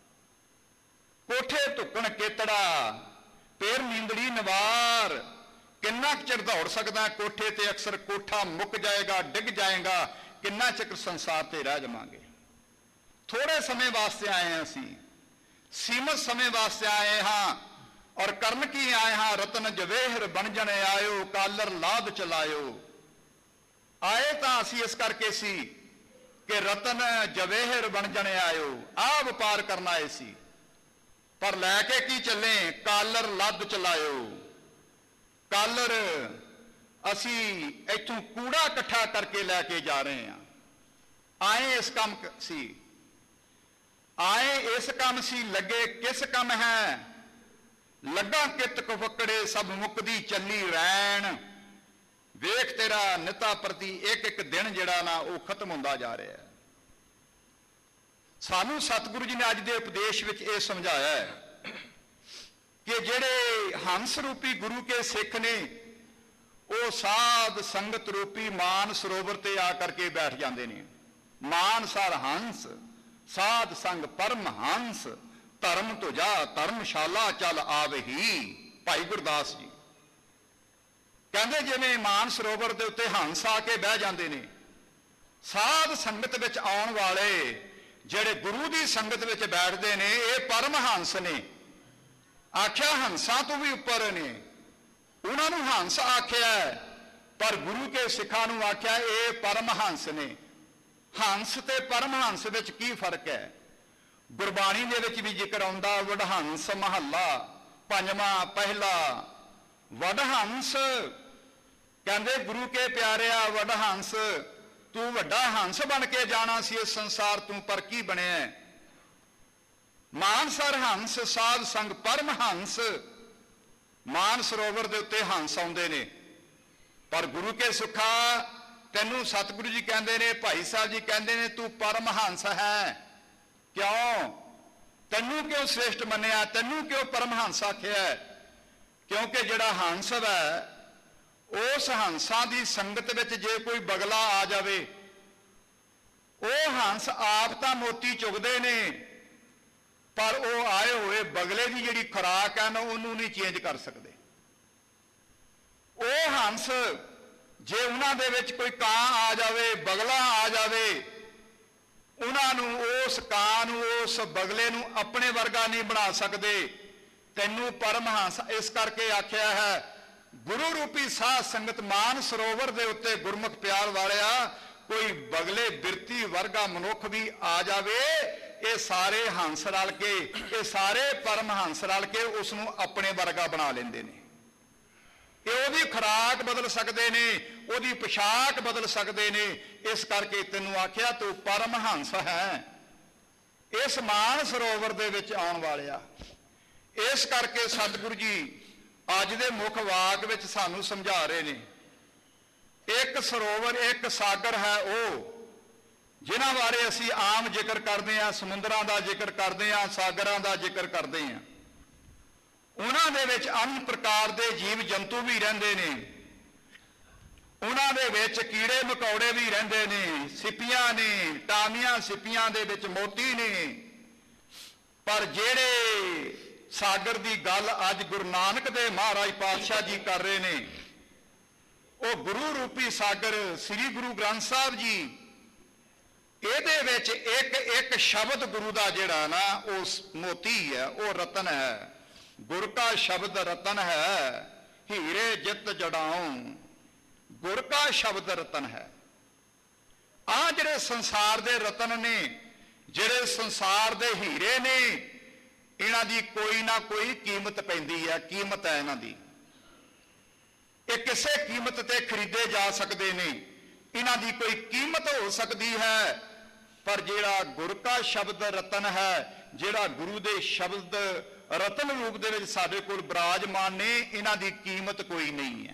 ਕੋਠੇ ਧੁੱਕਣ ਕੇਤੜਾ ਪੇਰ ਨੀਂਦੜੀ ਨਵਾਰ। ਕਿੰਨਾ ਚਿਰ ਦੌੜ ਸਕਦਾ ਕੋਠੇ ਤੇ? ਅਕਸਰ ਕੋਠਾ ਮੁੱਕ ਜਾਏਗਾ, ਡਿੱਗ ਜਾਏਗਾ। ਕਿੰਨਾ ਚਿਰ ਸੰਸਾਰ ਤੇ ਰਹਿ ਜਾਵਾਂਗੇ? ਥੋੜੇ ਸਮੇਂ ਵਾਸਤੇ ਆਏ ਹਾਂ ਅਸੀਂ, ਸੀਮਤ ਸਮੇਂ ਵਾਸਤੇ ਆਏ ਹਾਂ। ਔਰ ਕਰਨ ਕੀ ਆਏ ਹਾਂ? ਰਤਨ ਜਵੇਹਰ ਬਣ ਜਣੇ ਆਇਓ, ਕਾਲਰ ਲਾਦ ਚਲਾਇਓ। ਆਏ ਤਾਂ ਅਸੀਂ ਇਸ ਕਰਕੇ ਸੀ ਕਿ ਰਤਨ ਜਵੇਹਰ ਬਣ ਜਣੇ ਆਇਓ, ਆਹ ਵਪਾਰ ਕਰਨ ਆਏ ਸੀ, ਪਰ ਲੈ ਕੇ ਕੀ ਚੱਲੇ? ਕਾਲਰ ਲੱਦ ਚਲਾਇਓ। ਕਾਲਰ ਅਸੀਂ ਇੱਥੋਂ ਕੂੜਾ ਇਕੱਠਾ ਕਰਕੇ ਲੈ ਕੇ ਜਾ ਰਹੇ ਹਾਂ। ਆਏ ਇਸ ਕੰਮ ਸੀ, ਆਏ ਇਸ ਕੰਮ ਸੀ, ਲੱਗੇ ਕਿਸ ਕੰਮ ਹੈ? ਲੱਗਾ ਕਿਤ ਕੁਫਕੜੇ ਸਭ ਮੁੱਕਦੀ ਚੱਲੀ ਰੈਣ। ਵੇਖ ਤੇਰਾ ਨਿਤਾ ਪ੍ਰਤੀ ਇੱਕ ਇੱਕ ਦਿਨ ਜਿਹੜਾ ਨਾ ਉਹ ਖਤਮ ਹੁੰਦਾ ਜਾ ਰਿਹਾ ਹੈ। ਸਾਨੂੰ ਸਤਿਗੁਰੂ ਜੀ ਨੇ ਅੱਜ ਦੇ ਉਪਦੇਸ਼ ਵਿੱਚ ਇਹ ਸਮਝਾਇਆ ਹੈ ਕਿ ਜਿਹੜੇ ਹੰਸ ਰੂਪੀ ਗੁਰੂ ਕੇ ਸਿੱਖ ਨੇ ਉਹ ਸਾਧ ਸੰਗਤ ਰੂਪੀ ਮਾਨ ਸਰੋਵਰ ਤੇ ਆ ਕਰਕੇ ਬੈਠ ਜਾਂਦੇ ਨੇ। ਮਾਨ ਸਰ ਹੰਸ ਸਾਧ ਸੰਗ ਪਰਮ ਹੰਸ, ਧਰਮ ਤੁਜਾ ਧਰਮਸ਼ਾਲਾ ਚੱਲ ਆਵਹੀ। ਭਾਈ ਗੁਰਦਾਸ ਜੀ ਕਹਿੰਦੇ ਜਿਵੇਂ ਮਾਨ ਸਰੋਵਰ ਦੇ ਉੱਤੇ ਹੰਸ ਆ ਕੇ ਬਹਿ ਜਾਂਦੇ ਨੇ, ਸਾਧ ਸੰਗਤ ਵਿੱਚ ਆਉਣ ਵਾਲੇ ਜਿਹੜੇ ਗੁਰੂ ਦੀ ਸੰਗਤ ਵਿੱਚ ਬੈਠਦੇ ਨੇ ਇਹ ਪਰਮ ਹੰਸ ਨੇ। ਆਖਿਆ ਹੰਸਾਂ ਤੋਂ ਵੀ ਉੱਪਰ ਨੇ, ਉਹਨਾਂ ਨੂੰ ਹੰਸ ਆਖਿਆ, ਪਰ ਗੁਰੂ ਕੇ ਸਿੱਖਾਂ ਨੂੰ ਆਖਿਆ ਇਹ ਪਰਮ ਹੰਸ ਨੇ। ਹੰਸ ਤੇ ਪਰਮ ਹੰਸ ਵਿੱਚ ਕੀ ਫਰਕ ਹੈ? ਗੁਰਬਾਣੀ ਦੇ ਵਿੱਚ ਵੀ ਜ਼ਿਕਰ ਆਉਂਦਾ ਵਡਹੰਸ ਮਹੱਲਾ ਪੰਜਵਾਂ ਪਹਿਲਾ। ਵਡਹੰਸ ਕਹਿੰਦੇ ਗੁਰੂ ਕੇ ਪਿਆਰਿਆ ਵਡਹੰਸ, ਤੂੰ ਵੱਡਾ ਹੰਸ ਬਣ ਕੇ ਜਾਣਾ ਸੀ ਇਸ ਸੰਸਾਰ ਤੋਂ, ਪਰ ਕੀ ਬਣਿਆ? ਮਾਨਸਰ ਹੰਸ ਸਾਧ ਸੰਗ ਪਰਮ ਹੰਸ। ਮਾਨ ਸਰੋਵਰ ਦੇ ਉੱਤੇ ਹੰਸ ਆਉਂਦੇ ਨੇ, ਪਰ ਗੁਰੂ ਕੇ ਸੁਖਾ ਤੈਨੂੰ ਸਤਿਗੁਰੂ ਜੀ ਕਹਿੰਦੇ ਨੇ, ਭਾਈ ਸਾਹਿਬ ਜੀ ਕਹਿੰਦੇ ਨੇ ਤੂੰ ਪਰਮ ਹੰਸ ਹੈ। ਕਿਉਂ? ਤੈਨੂੰ ਕਿਉਂ ਸ੍ਰੇਸ਼ਟ ਮੰਨਿਆ, ਤੈਨੂੰ ਕਿਉਂ ਪਰਮਹੰਸ ਆਖਿਆ? ਕਿਉਂਕਿ ਜਿਹੜਾ ਹੰਸ ਹੈ, ਉਸ ਹੰਸਾਂ ਦੀ ਸੰਗਤ ਵਿੱਚ ਜੇ ਕੋਈ ਬਗਲਾ ਆ ਜਾਵੇ, ਉਹ ਹੰਸ ਆਪ ਤਾਂ ਮੋਤੀ ਚੁਗਦੇ ਨੇ, ਪਰ ਉਹ ਆਏ ਹੋਏ ਬਗਲੇ ਦੀ ਜਿਹੜੀ ਖੁਰਾਕ ਹੈ ਨਾ, ਉਹਨੂੰ ਨਹੀਂ ਚੇਂਜ ਕਰ ਸਕਦੇ। ਉਹ ਹੰਸ ਜੇ ਉਹਨਾਂ ਦੇ ਵਿੱਚ ਕੋਈ ਕਾਂ ਆ ਜਾਵੇ, ਬਗਲਾ ਆ ਜਾਵੇ, ਉਹਨਾਂ ਨੂੰ, ਉਸ ਕਾਂ ਨੂੰ, ਉਸ ਬਗਲੇ ਨੂੰ ਆਪਣੇ ਵਰਗਾ ਨਹੀਂ ਬਣਾ ਸਕਦੇ। ਤੈਨੂੰ ਪਰਮਹੰਸ ਇਸ ਕਰਕੇ ਆਖਿਆ ਹੈ। ਗੁਰੂ ਰੂਪੀ ਸਾਧ ਸੰਗਤ ਮਾਨ ਸਰੋਵਰ ਦੇ ਉੱਤੇ ਗੁਰਮੁਖ ਪਿਆਰ ਵਾਲਿਆ, ਕੋਈ ਬਗਲੇ ਬਿਰਤੀ ਵਰਗਾ ਮਨੁੱਖ ਵੀ ਆ ਜਾਵੇ, ਇਹ ਸਾਰੇ ਹੰਸ ਰਲ ਕੇ, ਇਹ ਸਾਰੇ ਪਰਮਹੰਸ ਰਲ ਕੇ ਉਸ ਨੂੰ ਆਪਣੇ ਵਰਗਾ ਬਣਾ ਲੈਂਦੇ ਨੇ। ਇਹ ਉਹਦੀ ਖੁਰਾਕ ਬਦਲ ਸਕਦੇ ਨੇ, ਉਹਦੀ ਪੋਸ਼ਾਕ ਬਦਲ ਸਕਦੇ ਨੇ। ਇਸ ਕਰਕੇ ਤੈਨੂੰ ਆਖਿਆ ਤੂੰ ਪਰਮਹੰਸ ਹੈ, ਇਸ ਮਾਨ ਸਰੋਵਰ ਦੇ ਵਿੱਚ ਆਉਣ ਵਾਲਿਆ। ਇਸ ਕਰਕੇ ਸਤਿਗੁਰੂ ਜੀ ਅੱਜ ਦੇ ਮੁੱਖ ਵਾਕ ਵਿੱਚ ਸਾਨੂੰ ਸਮਝਾ ਰਹੇ ਨੇ, ਇੱਕ ਸਰੋਵਰ, ਇੱਕ ਸਾਗਰ ਹੈ ਉਹ ਜਿਨ੍ਹਾਂ ਬਾਰੇ ਅਸੀਂ ਆਮ ਜ਼ਿਕਰ ਕਰਦੇ ਹਾਂ, ਸਮੁੰਦਰਾਂ ਦਾ ਜ਼ਿਕਰ ਕਰਦੇ ਹਾਂ, ਸਾਗਰਾਂ ਦਾ ਜ਼ਿਕਰ ਕਰਦੇ ਹਾਂ। ਉਹਨਾਂ ਦੇ ਵਿੱਚ ਅਨੇਕ ਪ੍ਰਕਾਰ ਦੇ ਜੀਵ ਜੰਤੂ ਵੀ ਰਹਿੰਦੇ ਨੇ, ਉਹਨਾਂ ਦੇ ਵਿੱਚ ਕੀੜੇ ਮਕੌੜੇ ਵੀ ਰਹਿੰਦੇ ਨੇ, ਸਿੱਪੀਆਂ ਨੇ, ਟਾਮੀਆਂ ਸਿੱਪੀਆਂ ਦੇ ਵਿੱਚ ਮੋਤੀ ਨੇ। ਪਰ ਜਿਹੜੇ ਸਾਗਰ ਦੀ ਗੱਲ ਅੱਜ ਗੁਰੂ ਨਾਨਕ ਦੇ ਮਹਾਰਾਜ ਪਾਤਸ਼ਾਹ ਜੀ ਕਰ ਰਹੇ ਨੇ, ਉਹ ਗੁਰੂ ਰੂਪੀ ਸਾਗਰ ਸ੍ਰੀ ਗੁਰੂ ਗ੍ਰੰਥ ਸਾਹਿਬ ਜੀ, ਇਹਦੇ ਵਿੱਚ ਇੱਕ ਇੱਕ ਸ਼ਬਦ ਗੁਰੂ ਦਾ ਜਿਹੜਾ ਨਾ, ਉਹ ਮੋਤੀ ਹੈ, ਉਹ ਰਤਨ ਹੈ। ਗੁਰ ਕਾ ਸ਼ਬਦ ਰਤਨ ਹੈ, ਹੀਰੇ ਜਿਤ ਜੜਾਉ, ਗੁਰ ਕਾ ਸ਼ਬਦ ਰਤਨ ਹੈ। ਆਹ ਜਿਹੜੇ ਸੰਸਾਰ ਦੇ ਰਤਨ ਨੇ, ਜਿਹੜੇ ਸੰਸਾਰ ਦੇ ਹੀਰੇ ਨੇ, ਇਹਨਾਂ ਦੀ ਕੋਈ ਨਾ ਕੋਈ ਕੀਮਤ ਪੈਂਦੀ ਹੈ, ਕੀਮਤ ਹੈ ਇਹਨਾਂ ਦੀ। ਇਹ ਕਿਸੇ ਕੀਮਤ ਤੇ ਖਰੀਦੇ ਜਾ ਸਕਦੇ ਨੇ, ਇਹਨਾਂ ਦੀ ਕੋਈ ਕੀਮਤ ਹੋ ਸਕਦੀ ਹੈ। ਪਰ ਜਿਹੜਾ ਗੁਰ ਕਾ ਸ਼ਬਦ ਰਤਨ ਹੈ, ਜਿਹੜਾ ਗੁਰੂ ਦੇ ਸ਼ਬਦ ਰਤਨ ਰੂਪ ਦੇ ਵਿੱਚ ਸਾਡੇ ਕੋਲ ਬਿਰਾਜਮਾਨ ਨੇ, ਇਹਨਾਂ ਦੀ ਕੀਮਤ ਕੋਈ ਨਹੀਂ ਹੈ,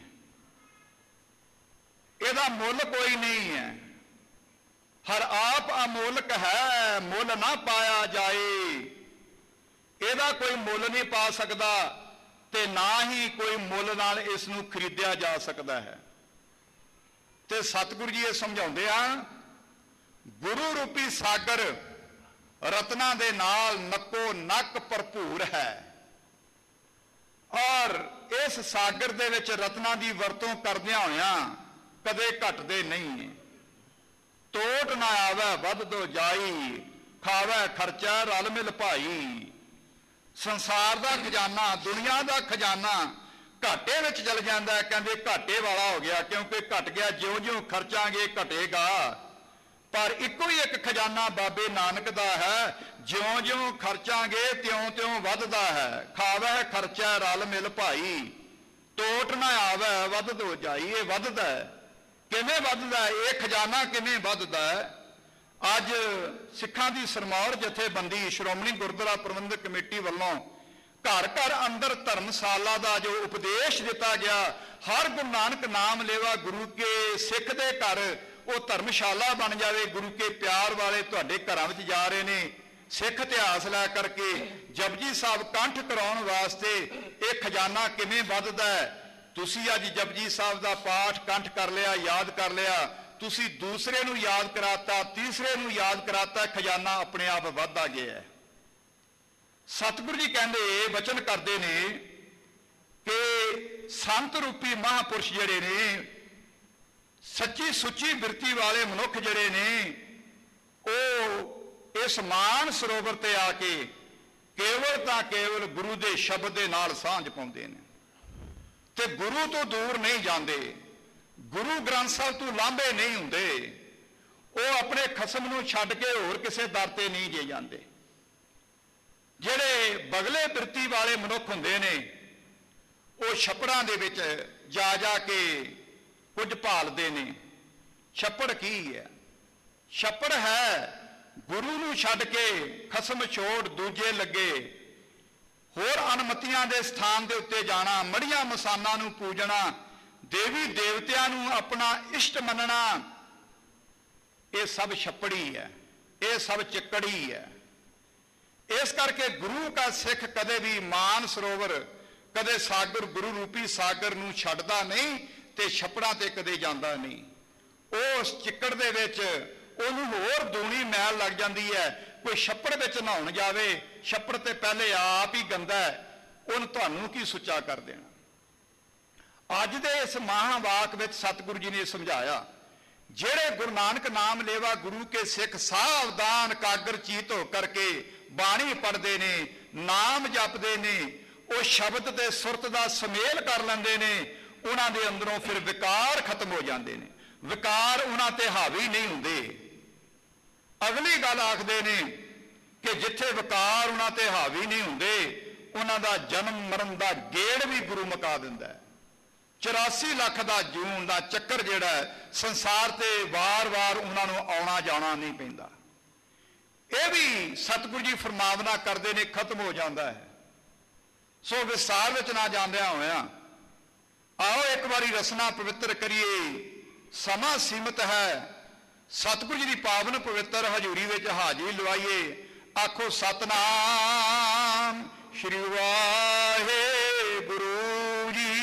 ਇਹਦਾ ਮੁੱਲ ਕੋਈ ਨਹੀਂ ਹੈ। ਹਰ ਆਪ ਅਮੋਲਕ ਹੈ, ਮੁੱਲ ਨਾ ਪਾਇਆ ਜਾਏ। ਇਹਦਾ ਕੋਈ ਮੁੱਲ ਨਹੀਂ ਪਾ ਸਕਦਾ ਤੇ ਨਾ ਹੀ ਕੋਈ ਮੁੱਲ ਨਾਲ ਇਸ ਨੂੰ ਖਰੀਦਿਆ ਜਾ ਸਕਦਾ ਹੈ। ਤੇ ਸਤਿਗੁਰੂ ਜੀ ਇਹ ਸਮਝਾਉਂਦੇ ਆ, ਗੁਰੂ ਰੂਪੀ ਸਾਗਰ ਰਤਨਾਂ ਦੇ ਨਾਲ ਨੱਕੋ ਨੱਕ ਭਰਪੂਰ ਹੈ, ਔਰ ਇਸ ਸਾਗਰ ਦੇ ਵਿੱਚ ਰਤਨਾਂ ਦੀ ਵਰਤੋਂ ਕਰਦਿਆਂ ਹੋਇਆਂ ਕਦੇ ਘਟਦੇ ਨਹੀਂ। ਟੋਟ ਨਾ ਆਵੇ ਵੱਧ ਦੋ ਜਾਈ, ਖਾਵੇ ਖਰਚਾ ਰਲ ਮਿਲ ਭਾਈ। ਸੰਸਾਰ ਦਾ ਖਜ਼ਾਨਾ, ਦੁਨੀਆ ਦਾ ਖਜ਼ਾਨਾ ਘਾਟੇ ਵਿੱਚ ਚਲ ਜਾਂਦਾ ਹੈ। ਕਹਿੰਦੇ ਘਾਟੇ ਵਾਲਾ ਹੋ ਗਿਆ, ਕਿਉਂਕਿ ਘਟ ਗਿਆ, ਜਿਉਂ-ਜਿਉਂ ਖਰਚਾਂਗੇ ਘਟੇਗਾ। ਪਰ ਇੱਕੋ ਹੀ ਇੱਕ ਖਜ਼ਾਨਾ ਬਾਬੇ ਨਾਨਕ ਦਾ ਹੈ, ਜਿਉਂ-ਜਿਉਂ ਖਰਚਾਂਗੇ ਤਿਉਂ-ਤਿਉਂ ਵੱਧਦਾ ਹੈ। ਖਾਵੇ ਖਰਚਾ ਰਲ ਮਿਲ ਭਾਈ, ਟੋਟ ਨਾ ਆਵੇ ਵੱਧ ਦੋ ਜਾਈ। ਇਹ ਵੱਧਦਾ ਹੈ। ਕਿਵੇਂ ਵੱਧਦਾ ਹੈ? ਇਹ ਖਜ਼ਾਨਾ ਕਿਵੇਂ ਵੱਧਦਾ ਹੈ? ਅੱਜ ਸਿੱਖਾਂ ਦੀ ਸਰਮੌਰ ਜਥੇਬੰਦੀ ਸ਼੍ਰੋਮਣੀ ਗੁਰਦੁਆਰਾ ਪ੍ਰਬੰਧਕ ਕਮੇਟੀ ਵੱਲੋਂ ਘਰ ਘਰ ਅੰਦਰ ਧਰਮਸ਼ਾਲਾ ਦਾ ਜੋ ਉਪਦੇਸ਼ ਦਿੱਤਾ ਗਿਆ, ਹਰ ਗੁਰੂ ਨਾਨਕ ਨਾਮ ਲੇਵਾ ਗੁਰੂ ਕੇ ਸਿੱਖ ਦੇ ਘਰ ਉਹ ਧਰਮਸ਼ਾਲਾ ਬਣ ਜਾਵੇ। ਗੁਰੂ ਕੇ ਪਿਆਰ ਵਾਲੇ ਤੁਹਾਡੇ ਘਰਾਂ ਵਿੱਚ ਜਾ ਰਹੇ ਨੇ, ਸਿੱਖ ਇਤਿਹਾਸ ਲੈ ਕਰਕੇ ਜਪਜੀ ਸਾਹਿਬ ਕੰਠ ਕਰਾਉਣ ਵਾਸਤੇ। ਇਹ ਖਜ਼ਾਨਾ ਕਿਵੇਂ ਵੱਧਦਾ ਹੈ? ਤੁਸੀਂ ਅੱਜ ਜਪਜੀ ਸਾਹਿਬ ਦਾ ਪਾਠ ਕੰਠ ਕਰ ਲਿਆ, ਯਾਦ ਕਰ ਲਿਆ, ਤੁਸੀਂ ਦੂਸਰੇ ਨੂੰ ਯਾਦ ਕਰਾਤਾ, ਤੀਸਰੇ ਨੂੰ ਯਾਦ ਕਰਾਤਾ, ਖਜ਼ਾਨਾ ਆਪਣੇ ਆਪ ਵੱਧਦਾ ਗਿਆ ਹੈ। ਸਤਿਗੁਰੂ ਜੀ ਕਹਿੰਦੇ, ਵਚਨ ਕਰਦੇ ਨੇ ਕਿ ਸੰਤ ਰੂਪੀ ਮਹਾਂਪੁਰਸ਼ ਜਿਹੜੇ ਨੇ, ਸੱਚੀ ਸੁੱਚੀ ਬਿਰਤੀ ਵਾਲੇ ਮਨੁੱਖ ਜਿਹੜੇ ਨੇ, ਉਹ ਇਸ ਮਾਨ ਸਰੋਵਰ ਤੇ ਆ ਕੇ ਕੇਵਲ ਤਾਂ ਕੇਵਲ ਗੁਰੂ ਦੇ ਸ਼ਬਦ ਦੇ ਨਾਲ ਸਾਂਝ ਪਾਉਂਦੇ ਨੇ ਤੇ ਗੁਰੂ ਤੋਂ ਦੂਰ ਨਹੀਂ ਜਾਂਦੇ, ਗੁਰੂ ਗ੍ਰੰਥ ਸਾਹਿਬ ਤੋਂ ਲਾਂਭੇ ਨਹੀਂ ਹੁੰਦੇ। ਉਹ ਆਪਣੇ ਖਸਮ ਨੂੰ ਛੱਡ ਕੇ ਹੋਰ ਕਿਸੇ ਦਰ ਤੇ ਨਹੀਂ ਜੇ ਜਾਂਦੇ। ਜਿਹੜੇ ਬਗਲੇ ਬਿਰਤੀ ਵਾਲੇ ਮਨੁੱਖ ਹੁੰਦੇ ਨੇ, ਉਹ ਛੱਪੜਾਂ ਦੇ ਵਿੱਚ ਜਾ ਜਾ ਕੇ ਕੁਝ ਭਾਲਦੇ ਨੇ। ਛੱਪੜ ਕੀ ਹੈ? ਛੱਪੜ ਹੈ ਗੁਰੂ ਨੂੰ ਛੱਡ ਕੇ ਖਸਮ ਛੋੜ ਦੂਜੇ ਲੱਗੇ, ਹੋਰ ਅਨਮਤੀਆਂ ਦੇ ਸਥਾਨ ਦੇ ਉੱਤੇ ਜਾਣਾ, ਮੜੀਆਂ ਮਸਾਨਾਂ ਨੂੰ ਪੂਜਣਾ, ਦੇਵੀ ਦੇਵਤਿਆਂ ਨੂੰ ਆਪਣਾ ਇਸ਼ਟ ਮੰਨਣਾ। ਇਹ ਸਭ ਛੱਪੜੀ ਹੈ, ਇਹ ਸਭ ਚਿੱਕੜੀ ਹੈ। ਇਸ ਕਰਕੇ ਗੁਰੂ ਕਾ ਸਿੱਖ ਕਦੇ ਵੀ ਮਾਨ ਸਰੋਵਰ, ਕਦੇ ਸਾਗਰ, ਗੁਰੂ ਰੂਪੀ ਸਾਗਰ ਨੂੰ ਛੱਡਦਾ ਨਹੀਂ ਤੇ ਛੱਪੜਾਂ ਤੇ ਕਦੇ ਜਾਂਦਾ ਨਹੀਂ। ਉਹ ਉਸ ਚਿੱਕੜ ਦੇ ਵਿੱਚ ਉਹਨੂੰ ਹੋਰ ਦੂਣੀ ਮੈਲ ਲੱਗ ਜਾਂਦੀ ਹੈ। ਕੋਈ ਛੱਪੜ ਵਿੱਚ ਨਹਾਉਣ ਜਾਵੇ, ਛੱਪੜ ਤੇ ਪਹਿਲੇ ਆਪ ਹੀ ਗੰਦਾ ਹੈ, ਉਹਨੂੰ ਤੁਹਾਨੂੰ ਕੀ ਸੁੱਚਾ ਕਰ ਦੇਣਾ। ਅੱਜ ਦੇ ਇਸ ਮਹਾਂਵਾਕ ਵਿੱਚ ਸਤਿਗੁਰੂ ਜੀ ਨੇ ਸਮਝਾਇਆ, ਜਿਹੜੇ ਗੁਰੂ ਨਾਨਕ ਨਾਮ ਲੇਵਾ ਗੁਰੂ ਕੇ ਸਿੱਖ ਸਾਵਧਾਨ ਕਾਗਰ ਚੀਤ ਹੋ ਕਰਕੇ ਬਾਣੀ ਪੜ੍ਹਦੇ ਨੇ, ਨਾਮ ਜਪਦੇ ਨੇ, ਉਹ ਸ਼ਬਦ ਤੇ ਸੁਰਤ ਦਾ ਸੁਮੇਲ ਕਰ ਲੈਂਦੇ ਨੇ, ਉਹਨਾਂ ਦੇ ਅੰਦਰੋਂ ਫਿਰ ਵਿਕਾਰ ਖਤਮ ਹੋ ਜਾਂਦੇ ਨੇ, ਵਿਕਾਰ ਉਹਨਾਂ ਤੇ ਹਾਵੀ ਨਹੀਂ ਹੁੰਦੇ। ਅਗਲੀ ਗੱਲ ਆਖਦੇ ਨੇ ਕਿ ਜਿੱਥੇ ਵਿਕਾਰ ਉਹਨਾਂ ਤੇ ਹਾਵੀ ਨਹੀਂ ਹੁੰਦੇ, ਉਹਨਾਂ ਦਾ ਜਨਮ ਮਰਨ ਦਾ ਗੇੜ ਵੀ ਗੁਰੂ ਮੁਕਾ ਦਿੰਦਾ ਹੈ। 84 ਲੱਖ ਦਾ ਜੂਨ ਦਾ ਚੱਕਰ ਜਿਹੜਾ ਹੈ ਸੰਸਾਰ ਤੇ ਵਾਰ-ਵਾਰ ਉਹਨਾਂ ਨੂੰ ਆਉਣਾ ਜਾਣਾ ਨਹੀਂ ਪੈਂਦਾ। ਇਹ ਵੀ ਸਤਿਗੁਰੂ ਜੀ ਫਰਮਾਵਨਾ ਕਰਦੇ ਨੇ, ਖਤਮ ਹੋ ਜਾਂਦਾ ਹੈ। ਸੋ ਵਿਸਤਾਰ ਵਿੱਚ ਨਾ ਜਾਂਦਿਆਂ ਹੋਇਆਂ ਆਓ ਇੱਕ ਵਾਰੀ ਰਸਨਾ ਪਵਿੱਤਰ ਕਰੀਏ। ਸਮਾਂ ਸੀਮਤ ਹੈ, ਸਤਿਗੁਰੂ ਜੀ ਦੀ ਪਾਵਨ ਪਵਿੱਤਰ ਹਜ਼ੂਰੀ ਵਿੱਚ ਹਾਜ਼ਰੀ ਲਵਾਈਏ। ਆਖੋ ਸਤਨਾਮ ਸ਼੍ਰੀ ਵਾਹਿਗੁਰੂ ਜੀ।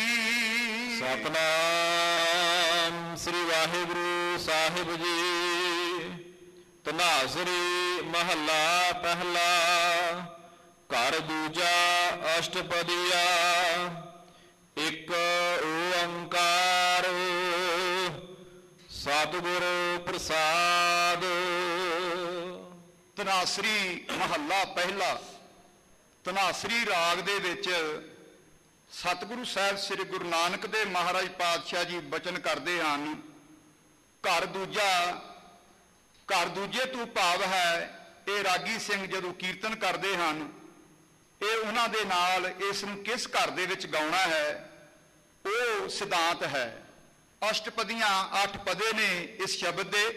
ਸਤਨਾਮ ਸ੍ਰੀ ਵਾਹਿਗੁਰੂ ਸਾਹਿਬ ਜੀ। ਧਨਾਸਰੀ ਮਹੱਲਾ ਪਹਿਲਾ। ਘਰ ਦੂਜਾ ਅਸ਼ਟਪਦੀਆ। ਇੱਕ ਓੰਕਾਰ ਸਤਿਗੁਰ ਪ੍ਰਸਾਦ। ਧਨਾਸਰੀ ਮਹੱਲਾ ਪਹਿਲਾ। ਧਨਾਸਰੀ ਰਾਗ ਦੇ ਵਿੱਚ ਸਤਿਗੁਰੂ ਸਾਹਿਬ ਸ੍ਰੀ ਗੁਰੂ ਨਾਨਕ ਦੇਵ ਮਹਾਰਾਜ ਪਾਤਸ਼ਾਹ ਜੀ ਬਚਨ ਕਰਦੇ ਹਨ, ਘਰ ਦੂਜਾ। ਘਰ ਦੂਜੇ ਤੋਂ ਭਾਵ ਹੈ, ਇਹ ਰਾਗੀ ਸਿੰਘ ਜਦੋਂ ਕੀਰਤਨ ਕਰਦੇ ਹਨ, ਇਹ ਉਹਨਾਂ ਦੇ ਨਾਲ ਇਸ ਨੂੰ ਕਿਸ ਘਰ ਦੇ ਵਿੱਚ ਗਾਉਣਾ ਹੈ, ਉਹ ਸਿਧਾਂਤ ਹੈ। ਅਸ਼ਟਪਦੀਆਂ 8 ਪਦੇ ਨੇ ਇਸ ਸ਼ਬਦ ਦੇ।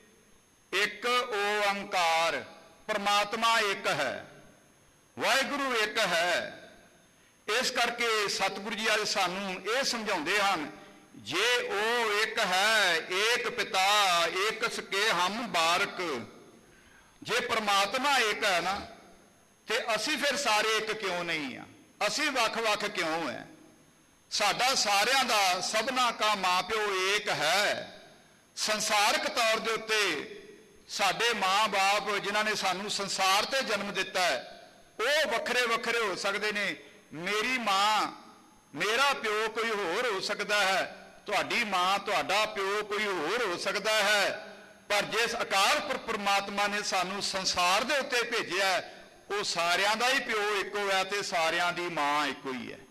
ਇੱਕ ਓੰਕਾਰ, ਪਰਮਾਤਮਾ ਇੱਕ ਹੈ, ਵਾਹਿਗੁਰੂ ਇੱਕ ਹੈ। ਇਸ ਕਰਕੇ ਸਤਿਗੁਰੂ ਜੀ ਅੱਜ ਸਾਨੂੰ ਇਹ ਸਮਝਾਉਂਦੇ ਹਨ, ਜੇ ਉਹ ਇੱਕ ਹੈ, ਏਕ ਪਿਤਾ ਏਕ ਸਕੇ ਹਮ ਬਾਰਕ। ਜੇ ਪਰਮਾਤਮਾ ਇੱਕ ਹੈ ਨਾ, ਤੇ ਅਸੀਂ ਫਿਰ ਸਾਰੇ ਇੱਕ ਕਿਉਂ ਨਹੀਂ ਆ? ਅਸੀਂ ਵੱਖ-ਵੱਖ ਕਿਉਂ ਹੈ? ਸਾਡਾ ਸਾਰਿਆਂ ਦਾ ਸਭਨਾ ਕਾ ਮਾਂ ਪਿਓ ਏਕ ਹੈ। ਸੰਸਾਰਕ ਤੌਰ ਦੇ ਉੱਤੇ ਸਾਡੇ ਮਾਂ-ਬਾਪ ਜਿਨ੍ਹਾਂ ਨੇ ਸਾਨੂੰ ਸੰਸਾਰ ਤੇ ਜਨਮ ਦਿੱਤਾ ਹੈ, ਉਹ ਵੱਖਰੇ ਵੱਖਰੇ ਹੋ ਸਕਦੇ ਨੇ। ਮੇਰੀ ਮਾਂ, ਮੇਰਾ ਪਿਓ ਕੋਈ ਹੋਰ ਹੋ ਸਕਦਾ ਹੈ, ਤੁਹਾਡੀ ਮਾਂ, ਤੁਹਾਡਾ ਪਿਓ ਕੋਈ ਹੋਰ ਹੋ ਸਕਦਾ ਹੈ, ਪਰ ਜਿਸ ਅਕਾਲ ਪੁਰਖ ਪਰਮਾਤਮਾ ਨੇ ਸਾਨੂੰ ਸੰਸਾਰ ਦੇ ਉੱਤੇ ਭੇਜਿਆ, ਉਹ ਸਾਰਿਆਂ ਦਾ ਹੀ ਪਿਓ ਇੱਕੋ ਹੈ ਤੇ ਸਾਰਿਆਂ ਦੀ ਮਾਂ ਇੱਕੋ ਹੀ ਹੈ।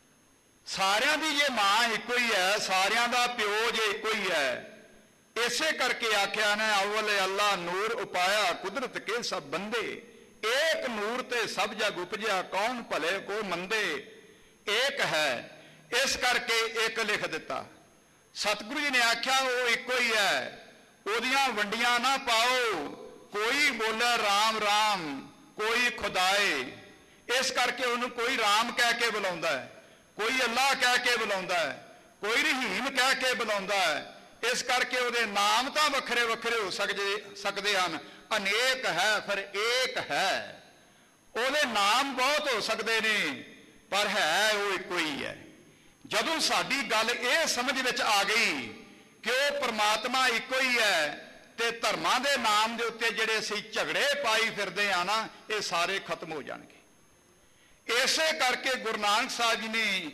ਸਾਰਿਆਂ ਦੀ ਜੇ ਮਾਂ ਇੱਕੋ ਹੀ ਹੈ, ਸਾਰਿਆਂ ਦਾ ਪਿਓ ਜੇ ਇੱਕੋ ਹੀ ਹੈ। ਇਸੇ ਕਰਕੇ ਆਖਿਆ ਨੇ, ਅਵਲ ਅੱਲਾ ਨੂਰ ਉਪਾਇਆ ਕੁਦਰਤ ਕੇ ਸਭ ਬੰਦੇ। ਏਕ ਨੂਰ ਤੇ ਸਭ ਜਗ ਉਪਜਿਆ, ਕੌਣ ਭਲੇ ਕੋ ਮੰਦੇ। ਏਕ ਹੈ, ਇਸ ਕਰਕੇ ਇੱਕ ਲਿਖ ਦਿੱਤਾ। ਸਤਿਗੁਰੂ ਜੀ ਨੇ ਆਖਿਆ ਉਹ ਇੱਕੋ ਹੀ ਹੈ, ਉਹਦੀਆਂ ਵੰਡੀਆਂ ਨਾ ਪਾਓ। ਕੋਈ ਬੋਲੇ ਰਾਮ ਰਾਮ, ਕੋਈ ਖੁਦਾਏ। ਇਸ ਕਰਕੇ ਉਹਨੂੰ ਕੋਈ ਰਾਮ ਕਹਿ ਕੇ ਬੁਲਾਉਂਦਾ ਹੈ, ਕੋਈ ਅੱਲਾਹ ਕਹਿ ਕੇ ਬੁਲਾਉਂਦਾ ਹੈ, ਕੋਈ ਰਹੀਮ ਕਹਿ ਕੇ ਬੁਲਾਉਂਦਾ ਹੈ। ਇਸ ਕਰਕੇ ਉਹਦੇ ਨਾਮ ਤਾਂ ਵੱਖਰੇ ਵੱਖਰੇ ਹੋ ਸਕਦੇ ਹਨ। ਅਨੇਕ ਹੈ ਫਿਰ ਏਕ ਹੈ। ਉਹਦੇ ਨਾਮ ਬਹੁਤ ਹੋ ਸਕਦੇ ਨੇ, ਪਰ ਹੈ ਉਹ ਇੱਕੋ ਹੀ ਹੈ। ਜਦੋਂ ਸਾਡੀ ਗੱਲ ਇਹ ਸਮਝ ਵਿੱਚ ਆ ਗਈ ਕਿ ਉਹ ਪਰਮਾਤਮਾ ਇੱਕੋ ਹੀ ਹੈ, ਤੇ ਧਰਮਾਂ ਦੇ ਨਾਮ ਦੇ ਉੱਤੇ ਜਿਹੜੇ ਅਸੀਂ ਝਗੜੇ ਪਾਈ ਫਿਰਦੇ ਆ ਨਾ, ਇਹ ਸਾਰੇ ਖਤਮ ਹੋ ਜਾਣਗੇ। ਇਸੇ ਕਰਕੇ ਗੁਰੂ ਨਾਨਕ ਸਾਹਿਬ ਜੀ ਨੇ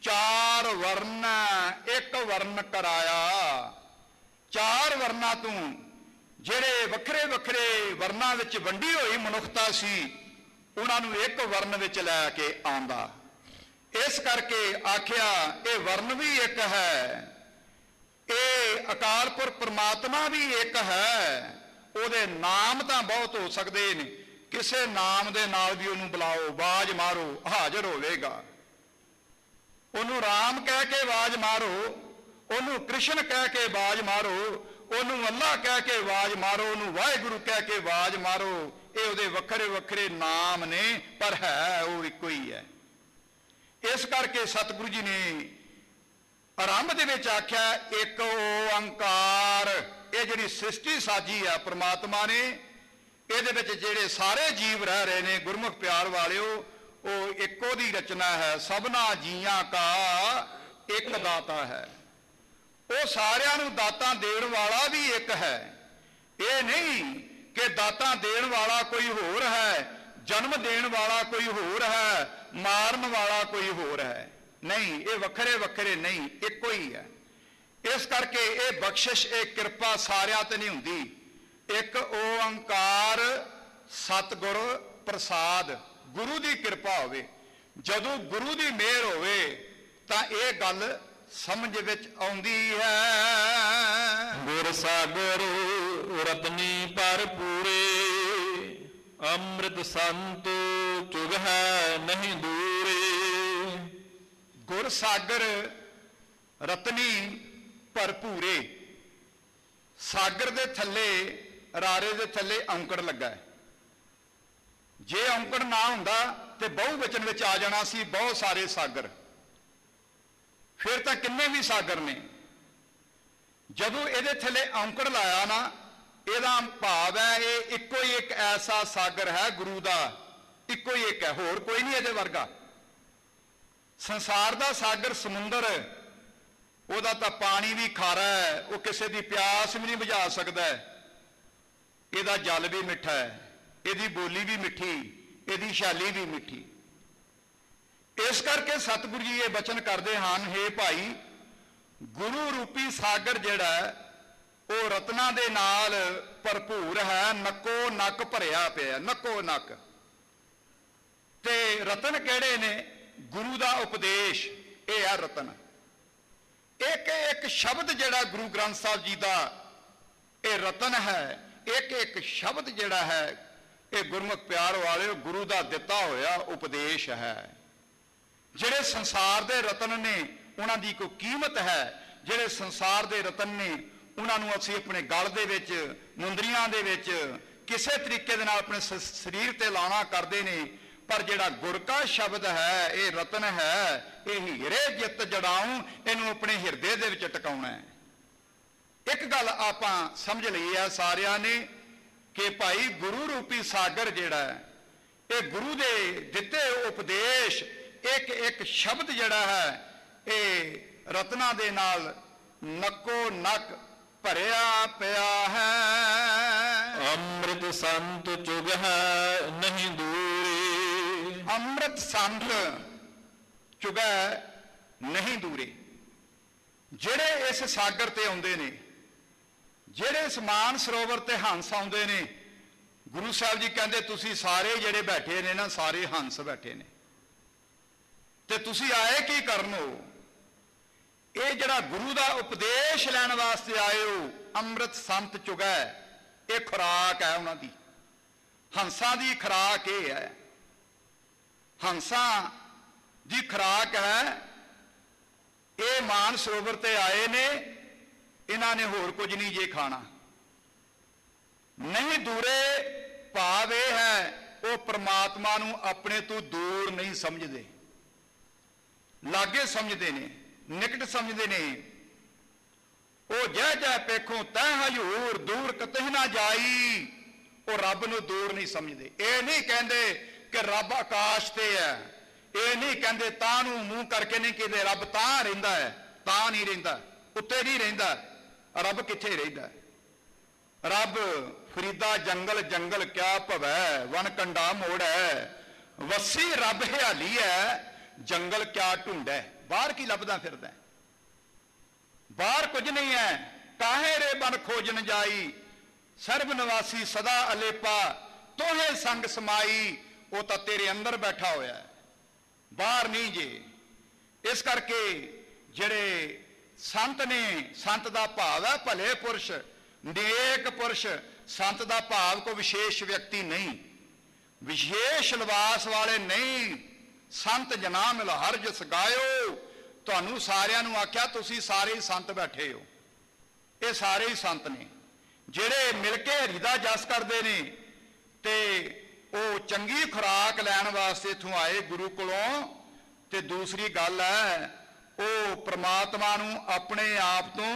4 ਵਰਨ ਇੱਕ ਵਰਨ ਕਰਾਇਆ। 4 ਵਰਨਾਂ ਤੋਂ ਜਿਹੜੇ ਵੱਖਰੇ ਵੱਖਰੇ ਵਰਨਾਂ ਵਿੱਚ ਵੰਡੀ ਹੋਈ ਮਨੁੱਖਤਾ ਸੀ, ਉਹਨਾਂ ਨੂੰ ਇੱਕ ਵਰਨ ਵਿੱਚ ਲੈ ਕੇ ਆਉਂਦਾ। ਇਸ ਕਰਕੇ ਆਖਿਆ ਇਹ ਵਰਨ ਵੀ ਇੱਕ ਹੈ, ਇਹ ਅਕਾਲ ਪੁਰਖ ਪਰਮਾਤਮਾ ਵੀ ਇੱਕ ਹੈ। ਉਹਦੇ ਨਾਮ ਤਾਂ ਬਹੁਤ ਹੋ ਸਕਦੇ ਨੇ, ਕਿਸੇ ਨਾਮ ਦੇ ਨਾਲ ਵੀ ਉਹਨੂੰ ਬੁਲਾਓ, ਆਵਾਜ਼ ਮਾਰੋ, ਹਾਜ਼ਰ ਹੋਵੇਗਾ। ਉਹਨੂੰ ਰਾਮ ਕਹਿ ਕੇ ਆਵਾਜ਼ ਮਾਰੋ, ਉਹਨੂੰ ਕ੍ਰਿਸ਼ਨ ਕਹਿ ਕੇ ਆਵਾਜ਼ ਮਾਰੋ, ਉਹਨੂੰ ਅੱਲਾਹ ਕਹਿ ਕੇ ਆਵਾਜ਼ ਮਾਰੋ, ਉਹਨੂੰ ਵਾਹਿਗੁਰੂ ਕਹਿ ਕੇ ਆਵਾਜ਼ ਮਾਰੋ। ਇਹ ਉਹਦੇ ਵੱਖਰੇ ਵੱਖਰੇ ਨਾਮ ਨੇ, ਪਰ ਹੈ ਉਹ ਇੱਕੋ ਹੀ ਹੈ। ਇਸ ਕਰਕੇ ਸਤਿਗੁਰੂ ਜੀ ਨੇ ਆਰੰਭ ਦੇ ਵਿੱਚ ਆਖਿਆ ਇੱਕ ਓੰਕਾਰ। ਇਹ ਜਿਹੜੀ ਸ੍ਰਿਸ਼ਟੀ ਸਾਜੀ ਆ ਪਰਮਾਤਮਾ ਨੇ, ਇਹਦੇ ਵਿੱਚ ਜਿਹੜੇ ਸਾਰੇ ਜੀਵ ਰਹਿ ਰਹੇ ਨੇ ਗੁਰਮੁਖ ਪਿਆਰ ਵਾਲਿਓ, ਉਹ ਇੱਕੋ ਦੀ ਰਚਨਾ ਹੈ। ਸਭਨਾ ਜੀਆਂ ਕਾ ਇੱਕ ਦਾਤਾ ਹੈ। ਉਹ ਸਾਰਿਆਂ ਨੂੰ ਦਾਤਾਂ ਦੇਣ ਵਾਲਾ ਵੀ ਇੱਕ ਹੈ। ਇਹ ਨਹੀਂ ਕਿ ਦਾਤਾਂ ਦੇਣ ਵਾਲਾ ਕੋਈ ਹੋਰ ਹੈ, ਜਨਮ ਦੇਣ ਵਾਲਾ ਕੋਈ ਹੋਰ ਹੈ, ਮਾਰਨ ਵਾਲਾ ਕੋਈ ਹੋਰ ਹੈ। ਨਹੀਂ, ਇਹ ਵੱਖਰੇ ਵੱਖਰੇ ਨਹੀਂ, ਇੱਕੋ ਹੀ ਹੈ। ਇਸ ਕਰਕੇ ਇਹ ਬਖਸ਼ਿਸ਼, ਇਹ ਕਿਰਪਾ ਸਾਰਿਆਂ ਤੇ ਨਹੀਂ ਹੁੰਦੀ। ਇੱਕ ਓੰਕਾਰ ਸਤਿਗੁਰ ਪ੍ਰਸਾਦ, ਗੁਰੂ ਦੀ ਕਿਰਪਾ ਹੋਵੇ। ਜਦੋਂ ਗੁਰੂ ਦੀ ਮਿਹਰ ਹੋਵੇ ਤਾਂ ਇਹ ਗੱਲ ਸਮਝ ਵਿੱਚ ਆਉਂਦੀ ਹੈ। ਗੁਰ ਸਾਗਰ ਰਤਨੀ ਭਰਪੂਰੇ, ਅੰਮ੍ਰਿਤ ਸੰਤ ਚੁਗ ਹੈ ਨਹੀਂ ਦੂਰੇ। ਗੁਰ ਸਾਗਰ ਰਤਨੀ ਭਰਪੂਰੇ, ਸਾਗਰ ਦੇ ਥੱਲੇ, ਰਾਰੇ ਦੇ ਥੱਲੇ ਔਂਕੜ ਲੱਗਾ ਹੈ। ਜੇ ਔਂਕੜ ਨਾ ਹੁੰਦਾ ਤੇ ਬਹੁ ਵਚਨ ਵਿੱਚ ਆ ਜਾਣਾ ਸੀ ਬਹੁਤ ਸਾਰੇ ਸਾਗਰ, ਫਿਰ ਤਾਂ ਕਿੰਨੇ ਵੀ ਸਾਗਰ ਨੇ। ਜਦੋਂ ਇਹਦੇ ਥੱਲੇ ਔਂਕੜ ਲਾਇਆ ਨਾ, ਇਹਦਾ ਭਾਵ ਹੈ ਇਹ ਇੱਕੋ ਹੀ ਇੱਕ ਐਸਾ ਸਾਗਰ ਹੈ, ਗੁਰੂ ਦਾ ਇੱਕੋ ਹੀ ਇੱਕ ਹੈ, ਹੋਰ ਕੋਈ ਨਹੀਂ ਇਹਦੇ ਵਰਗਾ। ਸੰਸਾਰ ਦਾ ਸਾਗਰ ਸਮੁੰਦਰ, ਉਹਦਾ ਤਾਂ ਪਾਣੀ ਵੀ ਖਾਰਾ ਹੈ, ਉਹ ਕਿਸੇ ਦੀ ਪਿਆਸ ਵੀ ਨਹੀਂ ਬੁਝਾ ਸਕਦਾ। ਇਹਦਾ ਜਲ ਵੀ ਮਿੱਠਾ ਹੈ, ਇਹਦੀ ਬੋਲੀ ਵੀ ਮਿੱਠੀ, ਇਹਦੀ ਸ਼ੈਲੀ ਵੀ ਮਿੱਠੀ। ਇਸ ਕਰਕੇ ਸਤਿਗੁਰੂ ਜੀ ਇਹ ਬਚਨ ਕਰਦੇ ਹਨ, ਹੇ ਭਾਈ, ਗੁਰੂ ਰੂਪੀ ਸਾਗਰ ਜਿਹੜਾ ਉਹ ਰਤਨਾਂ ਦੇ ਨਾਲ ਭਰਪੂਰ ਹੈ, ਨੱਕੋ ਨੱਕ ਭਰਿਆ ਪਿਆ, ਨੱਕੋ ਨੱਕ। ਤੇ ਰਤਨ ਕਿਹੜੇ ਨੇ? ਗੁਰੂ ਦਾ ਉਪਦੇਸ਼, ਇਹ ਹੈ ਰਤਨ। ਇੱਕ ਇੱਕ ਸ਼ਬਦ ਜਿਹੜਾ ਗੁਰੂ ਗ੍ਰੰਥ ਸਾਹਿਬ ਜੀ ਦਾ ਇਹ ਰਤਨ ਹੈ। ਇੱਕ ਇੱਕ ਸ਼ਬਦ ਜਿਹੜਾ ਹੈ ਇਹ ਗੁਰਮੁਖ ਪਿਆਰ ਵਾਲਿਓ ਗੁਰੂ ਦਾ ਦਿੱਤਾ ਹੋਇਆ ਉਪਦੇਸ਼ ਹੈ। ਜਿਹੜੇ ਸੰਸਾਰ ਦੇ ਰਤਨ ਨੇ ਉਹਨਾਂ ਦੀ ਕੋਈ ਕੀਮਤ ਹੈ। ਜਿਹੜੇ ਸੰਸਾਰ ਦੇ ਰਤਨ ਨੇ ਉਹਨਾਂ ਨੂੰ ਅਸੀਂ ਆਪਣੇ ਗਲ ਦੇ ਵਿੱਚ, ਮੁੰਦਰੀਆਂ ਦੇ ਵਿੱਚ ਕਿਸੇ ਤਰੀਕੇ ਦੇ ਨਾਲ ਆਪਣੇ ਸਰੀਰ ਤੇ ਲਾਉਣਾ ਕਰਦੇ ਨੇ, ਪਰ ਜਿਹੜਾ ਗੁਰ ਕਾ ਸ਼ਬਦ ਹੈ, ਇਹ ਰਤਨ ਹੈ, ਇਹ ਹੀਰੇ ਜਿੱਤ ਜੜਾਉਂ, ਇਹਨੂੰ ਆਪਣੇ ਹਿਰਦੇ ਦੇ ਵਿੱਚ ਟਿਕਾਉਣਾ ਹੈ। ਇੱਕ ਗੱਲ ਆਪਾਂ ਸਮਝ ਲਈ ਹੈ ਸਾਰਿਆਂ ਨੇ ਕਿ ਭਾਈ ਗੁਰੂ ਰੂਪੀ ਸਾਗਰ ਜਿਹੜਾ ਹੈ, ਇਹ ਗੁਰੂ ਦੇ ਦਿੱਤੇ ਉਪਦੇਸ਼, ਇੱਕ ਇੱਕ ਸ਼ਬਦ ਜਿਹੜਾ ਹੈ ਇਹ ਰਤਨਾਂ ਦੇ ਨਾਲ ਨੱਕੋ ਨੱਕ ਭਰਿਆ ਪਿਆ ਹੈ। ਅੰਮ੍ਰਿਤ ਸੰਤ ਚੁਗ ਹੈ ਨਹੀਂ ਦੂਰੇ। ਅੰਮ੍ਰਿਤ ਸੰਤ ਚੁਗੈ ਨਹੀਂ ਦੂਰੇ। ਜਿਹੜੇ ਇਸ ਸਾਗਰ ਤੇ ਆਉਂਦੇ ਨੇ, ਜਿਹੜੇ ਇਸ ਮਾਨ ਸਰੋਵਰ ਤੇ ਹੰਸ ਆਉਂਦੇ ਨੇ, ਗੁਰੂ ਸਾਹਿਬ ਜੀ ਕਹਿੰਦੇ ਤੁਸੀਂ ਸਾਰੇ ਜਿਹੜੇ ਬੈਠੇ ਨੇ ਨਾ, ਸਾਰੇ ਹੰਸ ਬੈਠੇ ਨੇ, ਤੇ ਤੁਸੀਂ ਆਏ ਕੀ ਕਰਨ ਹੋ? ਇਹ ਜਿਹੜਾ ਗੁਰੂ ਦਾ ਉਪਦੇਸ਼ ਲੈਣ ਵਾਸਤੇ ਆਏ ਹੋ। ਅੰਮ੍ਰਿਤ ਸੰਤ ਚੁਗੈ, ਇਹ ਖੁਰਾਕ ਹੈ ਉਹਨਾਂ ਦੀ। ਹੰਸਾਂ ਦੀ ਖੁਰਾਕ ਇਹ ਹੈ, ਹੰਸਾਂ ਦੀ ਖੁਰਾਕ ਹੈ। ਇਹ ਮਾਨ ਸਰੋਵਰ ਤੇ ਆਏ ਨੇ, ਇਹਨਾਂ ਨੇ ਹੋਰ ਕੁਝ ਨਹੀਂ ਜੇ ਖਾਣਾ। ਨਹੀਂ ਦੂਰੇ ਭਾਵ ਇਹ ਹੈ ਉਹ ਪ੍ਰਮਾਤਮਾ ਨੂੰ ਆਪਣੇ ਤੋਂ ਦੂਰ ਨਹੀਂ ਸਮਝਦੇ, ਲਾਗੇ ਸਮਝਦੇ ਨੇ, ਨਿਕਟ ਸਮਝਦੇ ਨੇ। ਉਹ ਜੈ ਜੈ ਪੇਖੋਂ ਤੈ ਹਜ਼ੂਰ, ਦੂਰ ਕਤਹਿ ਨਾ ਜਾਈ। ਉਹ ਰੱਬ ਨੂੰ ਦੂਰ ਨਹੀਂ ਸਮਝਦੇ। ਇਹ ਨਹੀਂ ਕਹਿੰਦੇ ਕਿ ਰੱਬ ਆਕਾਸ਼ ਤੇ ਹੈ, ਇਹ ਨਹੀਂ ਕਹਿੰਦੇ ਤਾਂ ਨੂੰ ਮੂੰਹ ਕਰਕੇ ਨਹੀਂ ਕਹਿੰਦੇ ਰੱਬ ਤਾਂ ਰਹਿੰਦਾ ਹੈ, ਤਾਂ ਨਹੀਂ ਰਹਿੰਦਾ, ਉੱਤੇ ਨਹੀਂ ਰਹਿੰਦਾ। ਰੱਬ ਕਿੱਥੇ ਰਹਿੰਦਾ? ਰੱਬ ਫਰੀਦਾ ਜੰਗਲ ਜੰਗਲ ਕਿਆ ਭਵੈ, ਵਨ ਕੰਡਾ ਮੋੜੈ, ਵਸੀ ਰੱਬ ਹਿਆਲੀ ਹੈ, ਜੰਗਲ ਕਿਆ ਢੂੰਡੈ। ਬਾਹਰ ਕੀ ਲੱਭਦਾ ਫਿਰਦਾ? ਬਾਹਰ ਕੁਝ ਨਹੀਂ ਹੈ। ਕਾਹੇ ਰੇ ਬਨ ਖੋਜਨ ਜਾਈ, ਸਰਬ ਨਿਵਾਸੀ ਸਦਾ ਅਲੇਪਾ, ਤੋਹੇ ਸੰਗ ਸਮਾਈ। ਉਹ ਤਾਂ ਤੇਰੇ ਅੰਦਰ ਬੈਠਾ ਹੋਇਆ ਹੈ, ਬਾਹਰ ਨਹੀਂ ਜੇ। ਇਸ ਕਰਕੇ ਜਿਹੜੇ ਸੰਤ ਨੇ, ਸੰਤ ਦਾ ਭਾਵ ਹੈ ਭਲੇ ਪੁਰਸ਼, ਨੇਕ ਪੁਰਸ਼। ਸੰਤ ਦਾ ਭਾਵ ਕੋਈ ਵਿਸ਼ੇਸ਼ ਵਿਅਕਤੀ ਨਹੀਂ, ਵਿਸ਼ੇਸ਼ ਲਿਬਾਸ ਵਾਲੇ ਨਹੀਂ। ਸੰਤ ਜਨਾ ਮਿਲ ਹਰ ਜਸ ਗਾਇਓ। ਤੁਹਾਨੂੰ ਸਾਰਿਆਂ ਨੂੰ ਆਖਿਆ ਤੁਸੀਂ ਸਾਰੇ ਹੀ ਸੰਤ ਬੈਠੇ ਹੋ, ਇਹ ਸਾਰੇ ਹੀ ਸੰਤ ਨੇ ਜਿਹੜੇ ਮਿਲ ਕੇ ਹਰੀ ਦਾ ਜਸ ਕਰਦੇ ਨੇ, ਤੇ ਉਹ ਚੰਗੀ ਖੁਰਾਕ ਲੈਣ ਵਾਸਤੇ ਇੱਥੋਂ ਆਏ ਗੁਰੂ ਕੋਲੋਂ। ਤੇ ਦੂਸਰੀ ਗੱਲ ਹੈ ਉਹ ਪ੍ਰਮਾਤਮਾ ਨੂੰ ਆਪਣੇ ਆਪ ਤੋਂ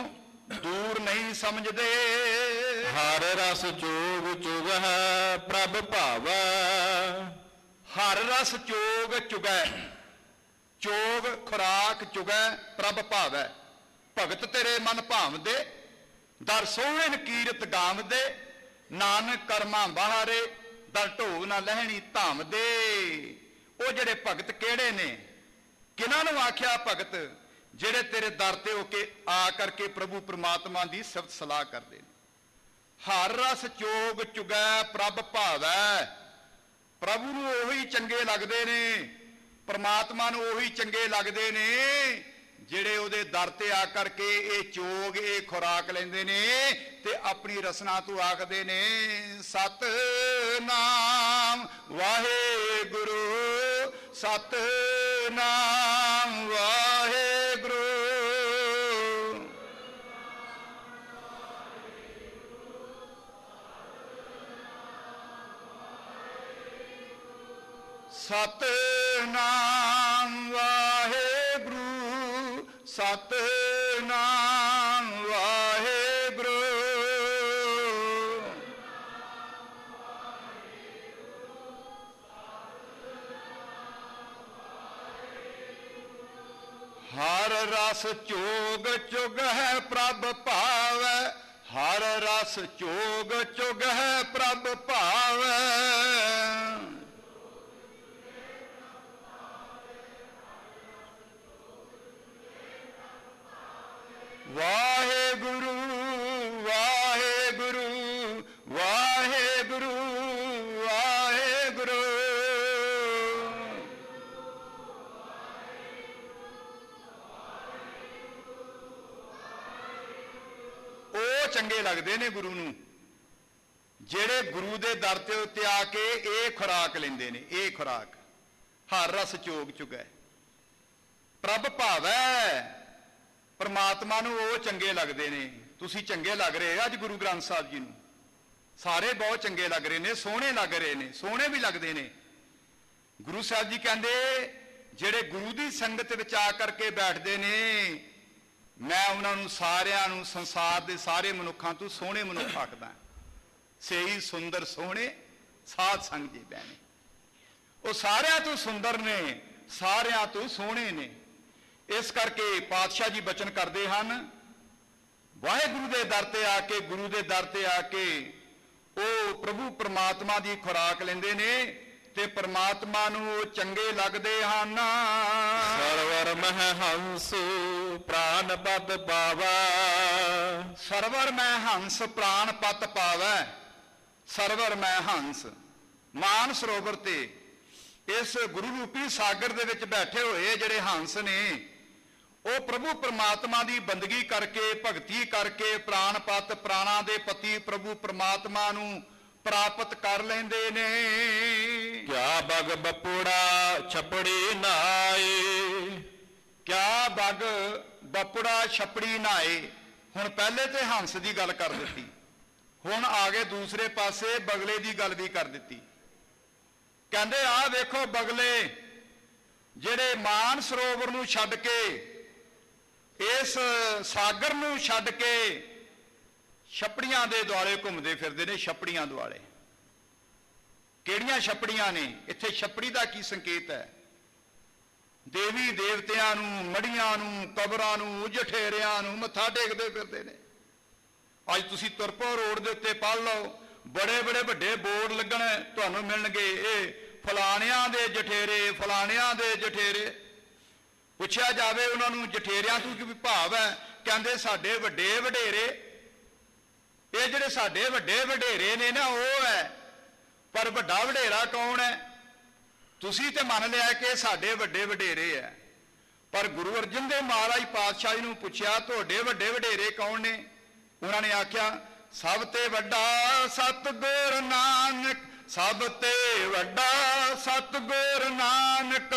ਦੂਰ ਨਹੀਂ ਸਮਝਦੇ। ਹਰ ਰਸ ਚੋਗ ਚੁਗਹਿ ਪ੍ਰਭ ਭਾਵੈ। ਹਰ ਰਸ ਚੋਗ ਚੁਗੈ, ਚੋਗ ਖੁਰਾਕ ਚੁਗੈ ਪ੍ਰਭ ਭਾਵੈ। ਭਗਤ ਤੇਰੇ ਮਨ ਭਾਵਦੇ, ਦਰ ਸੋਹਣ ਕੀਰਤ ਗਾਵਦੇ। ਨਾਨਕ ਕਰਮਾਂ ਬਾਹਰੇ, ਦਰ ਢੋਗ ਨਾ ਲਹਿਣੀ ਧਾਮਦੇ। ਉਹ ਜਿਹੜੇ ਭਗਤ ਕਿਹੜੇ ਨੇ, ਕਿਹਨਾਂ ਨੂੰ ਆਖਿਆ ਭਗਤ? ਜਿਹੜੇ ਤੇਰੇ ਦਰ ਤੇ ਹੋ ਕੇ ਆ ਕਰਕੇ ਪ੍ਰਭੂ ਪ੍ਰਮਾਤਮਾ ਦੀ ਸਿਫਤ ਸਲਾਹ ਕਰਦੇ ਨੇ। ਹਰ ਰਸ ਚੋਗ ਚੁਗੈ ਪ੍ਰਭ ਭਾਵੈ। ਪ੍ਰਭੂ ਨੂੰ ਉਹੀ ਚੰਗੇ ਲੱਗਦੇ ਨੇ, ਪ੍ਰਮਾਤਮਾ ਨੂੰ ਉਹੀ ਚੰਗੇ ਲੱਗਦੇ ਨੇ ਜਿਹੜੇ ਉਹਦੇ ਦਰ ਤੇ ਆ ਕਰਕੇ ਇਹ ਚੋਗ ਇਹ ਖੁਰਾਕ ਲੈਂਦੇ ਨੇ ਤੇ ਆਪਣੀ ਰਸਨਾ ਤੋਂ ਆਖਦੇ ਨੇ ਸਤਿਨਾਮ ਵਾਹਿਗੁਰੂ, ਸਤਿਨਾਮ ਵਾਹਿਗੁਰੂ। ਸਤਿਨਾਮ ਵਾਹਿਗੁਰੂ, ਸਤਿਨਾਮ ਵਾਹਿਗੁਰੂ। ਹਰ ਰਸ ਚੋਗ ਚੁਗਹਿ ਪ੍ਰਭ ਭਾਵੈ। ਹਰ ਰਸ ਚੋਗ ਚੁਗਹਿ ਪ੍ਰਭ ਭਾਵੈ। ਵਾਹਿਗੁਰੂ ਵਾਹਿਗੁਰੂ ਵਾਹਿਗੁਰੂ ਵਾਹਿਗੁਰੂ। ਉਹ ਚੰਗੇ ਲੱਗਦੇ ਨੇ ਗੁਰੂ ਨੂੰ ਜਿਹੜੇ ਗੁਰੂ ਦੇ ਦਰ ਤੇ ਉੱਤੇ ਆ ਕੇ ਇਹ ਖੁਰਾਕ ਲੈਂਦੇ ਨੇ। ਇਹ ਖੁਰਾਕ ਹਰ ਰਸ ਚੋਗ ਚੁਗੈ ਪ੍ਰਭ ਭਾਵੈ। ਪਰਮਾਤਮਾ ਨੂੰ ਉਹ ਚੰਗੇ ਲੱਗਦੇ ਨੇ। ਤੁਸੀਂ ਚੰਗੇ ਲੱਗ ਰਹੇ ਅੱਜ ਗੁਰੂ ਗ੍ਰੰਥ ਸਾਹਿਬ ਜੀ ਨੂੰ, ਸਾਰੇ ਬਹੁਤ ਚੰਗੇ ਲੱਗ ਰਹੇ ਨੇ, ਸੋਹਣੇ ਲੱਗ ਰਹੇ ਨੇ, ਸੋਹਣੇ ਵੀ ਲੱਗਦੇ ਨੇ। ਗੁਰੂ ਸਾਹਿਬ ਜੀ ਕਹਿੰਦੇ ਜਿਹੜੇ ਗੁਰੂ ਦੀ ਸੰਗਤ ਵਿੱਚ ਆ ਕਰਕੇ ਬੈਠਦੇ ਨੇ, ਮੈਂ ਉਹਨਾਂ ਨੂੰ ਸਾਰਿਆਂ ਨੂੰ ਸੰਸਾਰ ਦੇ ਸਾਰੇ ਮਨੁੱਖਾਂ ਤੋਂ ਸੋਹਣੇ ਮਨੁੱਖ ਆਖਦਾ। ਸਹੀ ਸੁੰਦਰ ਸੋਹਣੇ ਸਾਧ ਸੰਗ ਜੀ ਬੈਣੇ। ਉਹ ਸਾਰਿਆਂ ਤੋਂ ਸੁੰਦਰ ਨੇ, ਸਾਰਿਆਂ ਤੋਂ ਸੋਹਣੇ ਨੇ। ਇਸ ਕਰਕੇ ਪਾਤਸ਼ਾਹ ਜੀ ਬਚਨ ਕਰਦੇ ਹਨ, ਵਾਹਿਗੁਰੂ ਦੇ ਦਰ ਤੇ ਆ ਕੇ, ਗੁਰੂ ਦੇ ਦਰ ਤੇ ਆ ਕੇ ਉਹ ਪ੍ਰਭੂ ਪਰਮਾਤਮਾ ਦੀ ਖੁਰਾਕ ਲੈਂਦੇ ਨੇ ਤੇ ਪਰਮਾਤਮਾ ਨੂੰ ਉਹ ਚੰਗੇ ਲੱਗਦੇ ਹਨ। ਸਰਵਰ ਮਹਿ ਹੰਸ ਪ੍ਰਾਨ ਪਦ ਪਾਵੈ। ਸਰਵਰ ਮੈਂ ਹੰਸ ਪ੍ਰਾਨ ਪਤ ਪਾਵੈ। ਸਰਵਰ ਮੈਂ ਹੰਸ, ਮਾਨ ਸਰੋਵਰ ਤੇ ਇਸ ਗੁਰੂ ਰੂਪੀ ਸਾਗਰ ਦੇ ਵਿੱਚ ਬੈਠੇ ਹੋਏ ਜਿਹੜੇ ਹੰਸ ਨੇ, ਉਹ ਪ੍ਰਭੂ ਪਰਮਾਤਮਾ ਦੀ ਬੰਦਗੀ ਕਰਕੇ, ਭਗਤੀ ਕਰਕੇ ਪ੍ਰਾਨ ਪਤ, ਪ੍ਰਾਣਾ ਦੇ ਪਤੀ ਪ੍ਰਭੂ ਪਰਮਾਤਮਾ ਨੂੰ ਪ੍ਰਾਪਤ ਕਰ ਲੈਂਦੇ ਨੇ। ਕਿਆ ਬਗ ਬਪੁੜਾ ਛਪੜੀ ਨਾਏ। ਕਿਆ ਬਗ ਬਪੁੜਾ ਛਪੜੀ ਨਾਏ। ਹੁਣ ਪਹਿਲੇ ਤੇ ਹੰਸ ਦੀ ਗੱਲ ਕਰ ਦਿੱਤੀ, ਹੁਣ ਆ ਗਏ ਦੂਸਰੇ ਪਾਸੇ ਬਗਲੇ ਦੀ ਗੱਲ ਵੀ ਕਰ ਦਿੱਤੀ। ਕਹਿੰਦੇ ਆਹ ਵੇਖੋ ਬਗਲੇ ਜਿਹੜੇ ਮਾਨ ਸਰੋਵਰ ਨੂੰ ਛੱਡ ਕੇ, ਇਸ ਸਾਗਰ ਨੂੰ ਛੱਡ ਕੇ ਛਪੜੀਆਂ ਦੇ ਦੁਆਲੇ ਘੁੰਮਦੇ ਫਿਰਦੇ ਨੇ। ਛਪੜੀਆਂ ਦੁਆਲੇ ਕਿਹੜੀਆਂ ਛਪੜੀਆਂ ਨੇ? ਇੱਥੇ ਛਪੜੀ ਦਾ ਕੀ ਸੰਕੇਤ ਹੈ? ਦੇਵੀ ਦੇਵਤਿਆਂ ਨੂੰ, ਮੜੀਆਂ ਨੂੰ, ਕਬਰਾਂ ਨੂੰ, ਜਠੇਰਿਆਂ ਨੂੰ ਮੱਥਾ ਟੇਕਦੇ ਫਿਰਦੇ ਨੇ। ਅੱਜ ਤੁਸੀਂ ਤੁਰਪੋ ਰੋਡ ਦੇ ਉੱਤੇ ਪੜ੍ਹ ਲਓ, ਬੜੇ ਬੜੇ ਵੱਡੇ ਬੋਰਡ ਲੱਗਣ ਤੁਹਾਨੂੰ ਮਿਲਣਗੇ, ਇਹ ਫਲਾਣਿਆਂ ਦੇ ਜਠੇਰੇ, ਫਲਾਣਿਆਂ ਦੇ ਜਠੇਰੇ। ਪੁੱਛਿਆ ਜਾਵੇ ਉਹਨਾਂ ਨੂੰ ਜਠੇਰਿਆਂ ਤੋਂ ਕੀ ਭਾਵ ਹੈ? ਕਹਿੰਦੇ ਸਾਡੇ ਵੱਡੇ ਵਡੇਰੇ। ਇਹ ਜਿਹੜੇ ਸਾਡੇ ਵੱਡੇ ਵਡੇਰੇ ਨੇ ਨਾ ਉਹ ਹੈ, ਪਰ ਵੱਡਾ ਵਡੇਰਾ ਕੌਣ ਹੈ? ਤੁਸੀਂ ਤੇ ਮੰਨ ਲਿਆ ਕਿ ਸਾਡੇ ਵੱਡੇ ਵਡੇਰੇ ਹੈ, ਪਰ ਗੁਰੂ ਅਰਜਨ ਦੇਵ ਮਹਾਰਾਜ ਪਾਤਸ਼ਾਹ ਜੀ ਨੂੰ ਪੁੱਛਿਆ ਤੁਹਾਡੇ ਵੱਡੇ ਵਡੇਰੇ ਕੌਣ ਨੇ? ਉਹਨਾਂ ਨੇ ਆਖਿਆ ਸਭ ਤੇ ਵੱਡਾ ਸਤਿਗੁਰ ਨਾਨਕ, ਸਭ ਤੇ ਵੱਡਾ ਸਤਿਗੁਰ ਨਾਨਕ।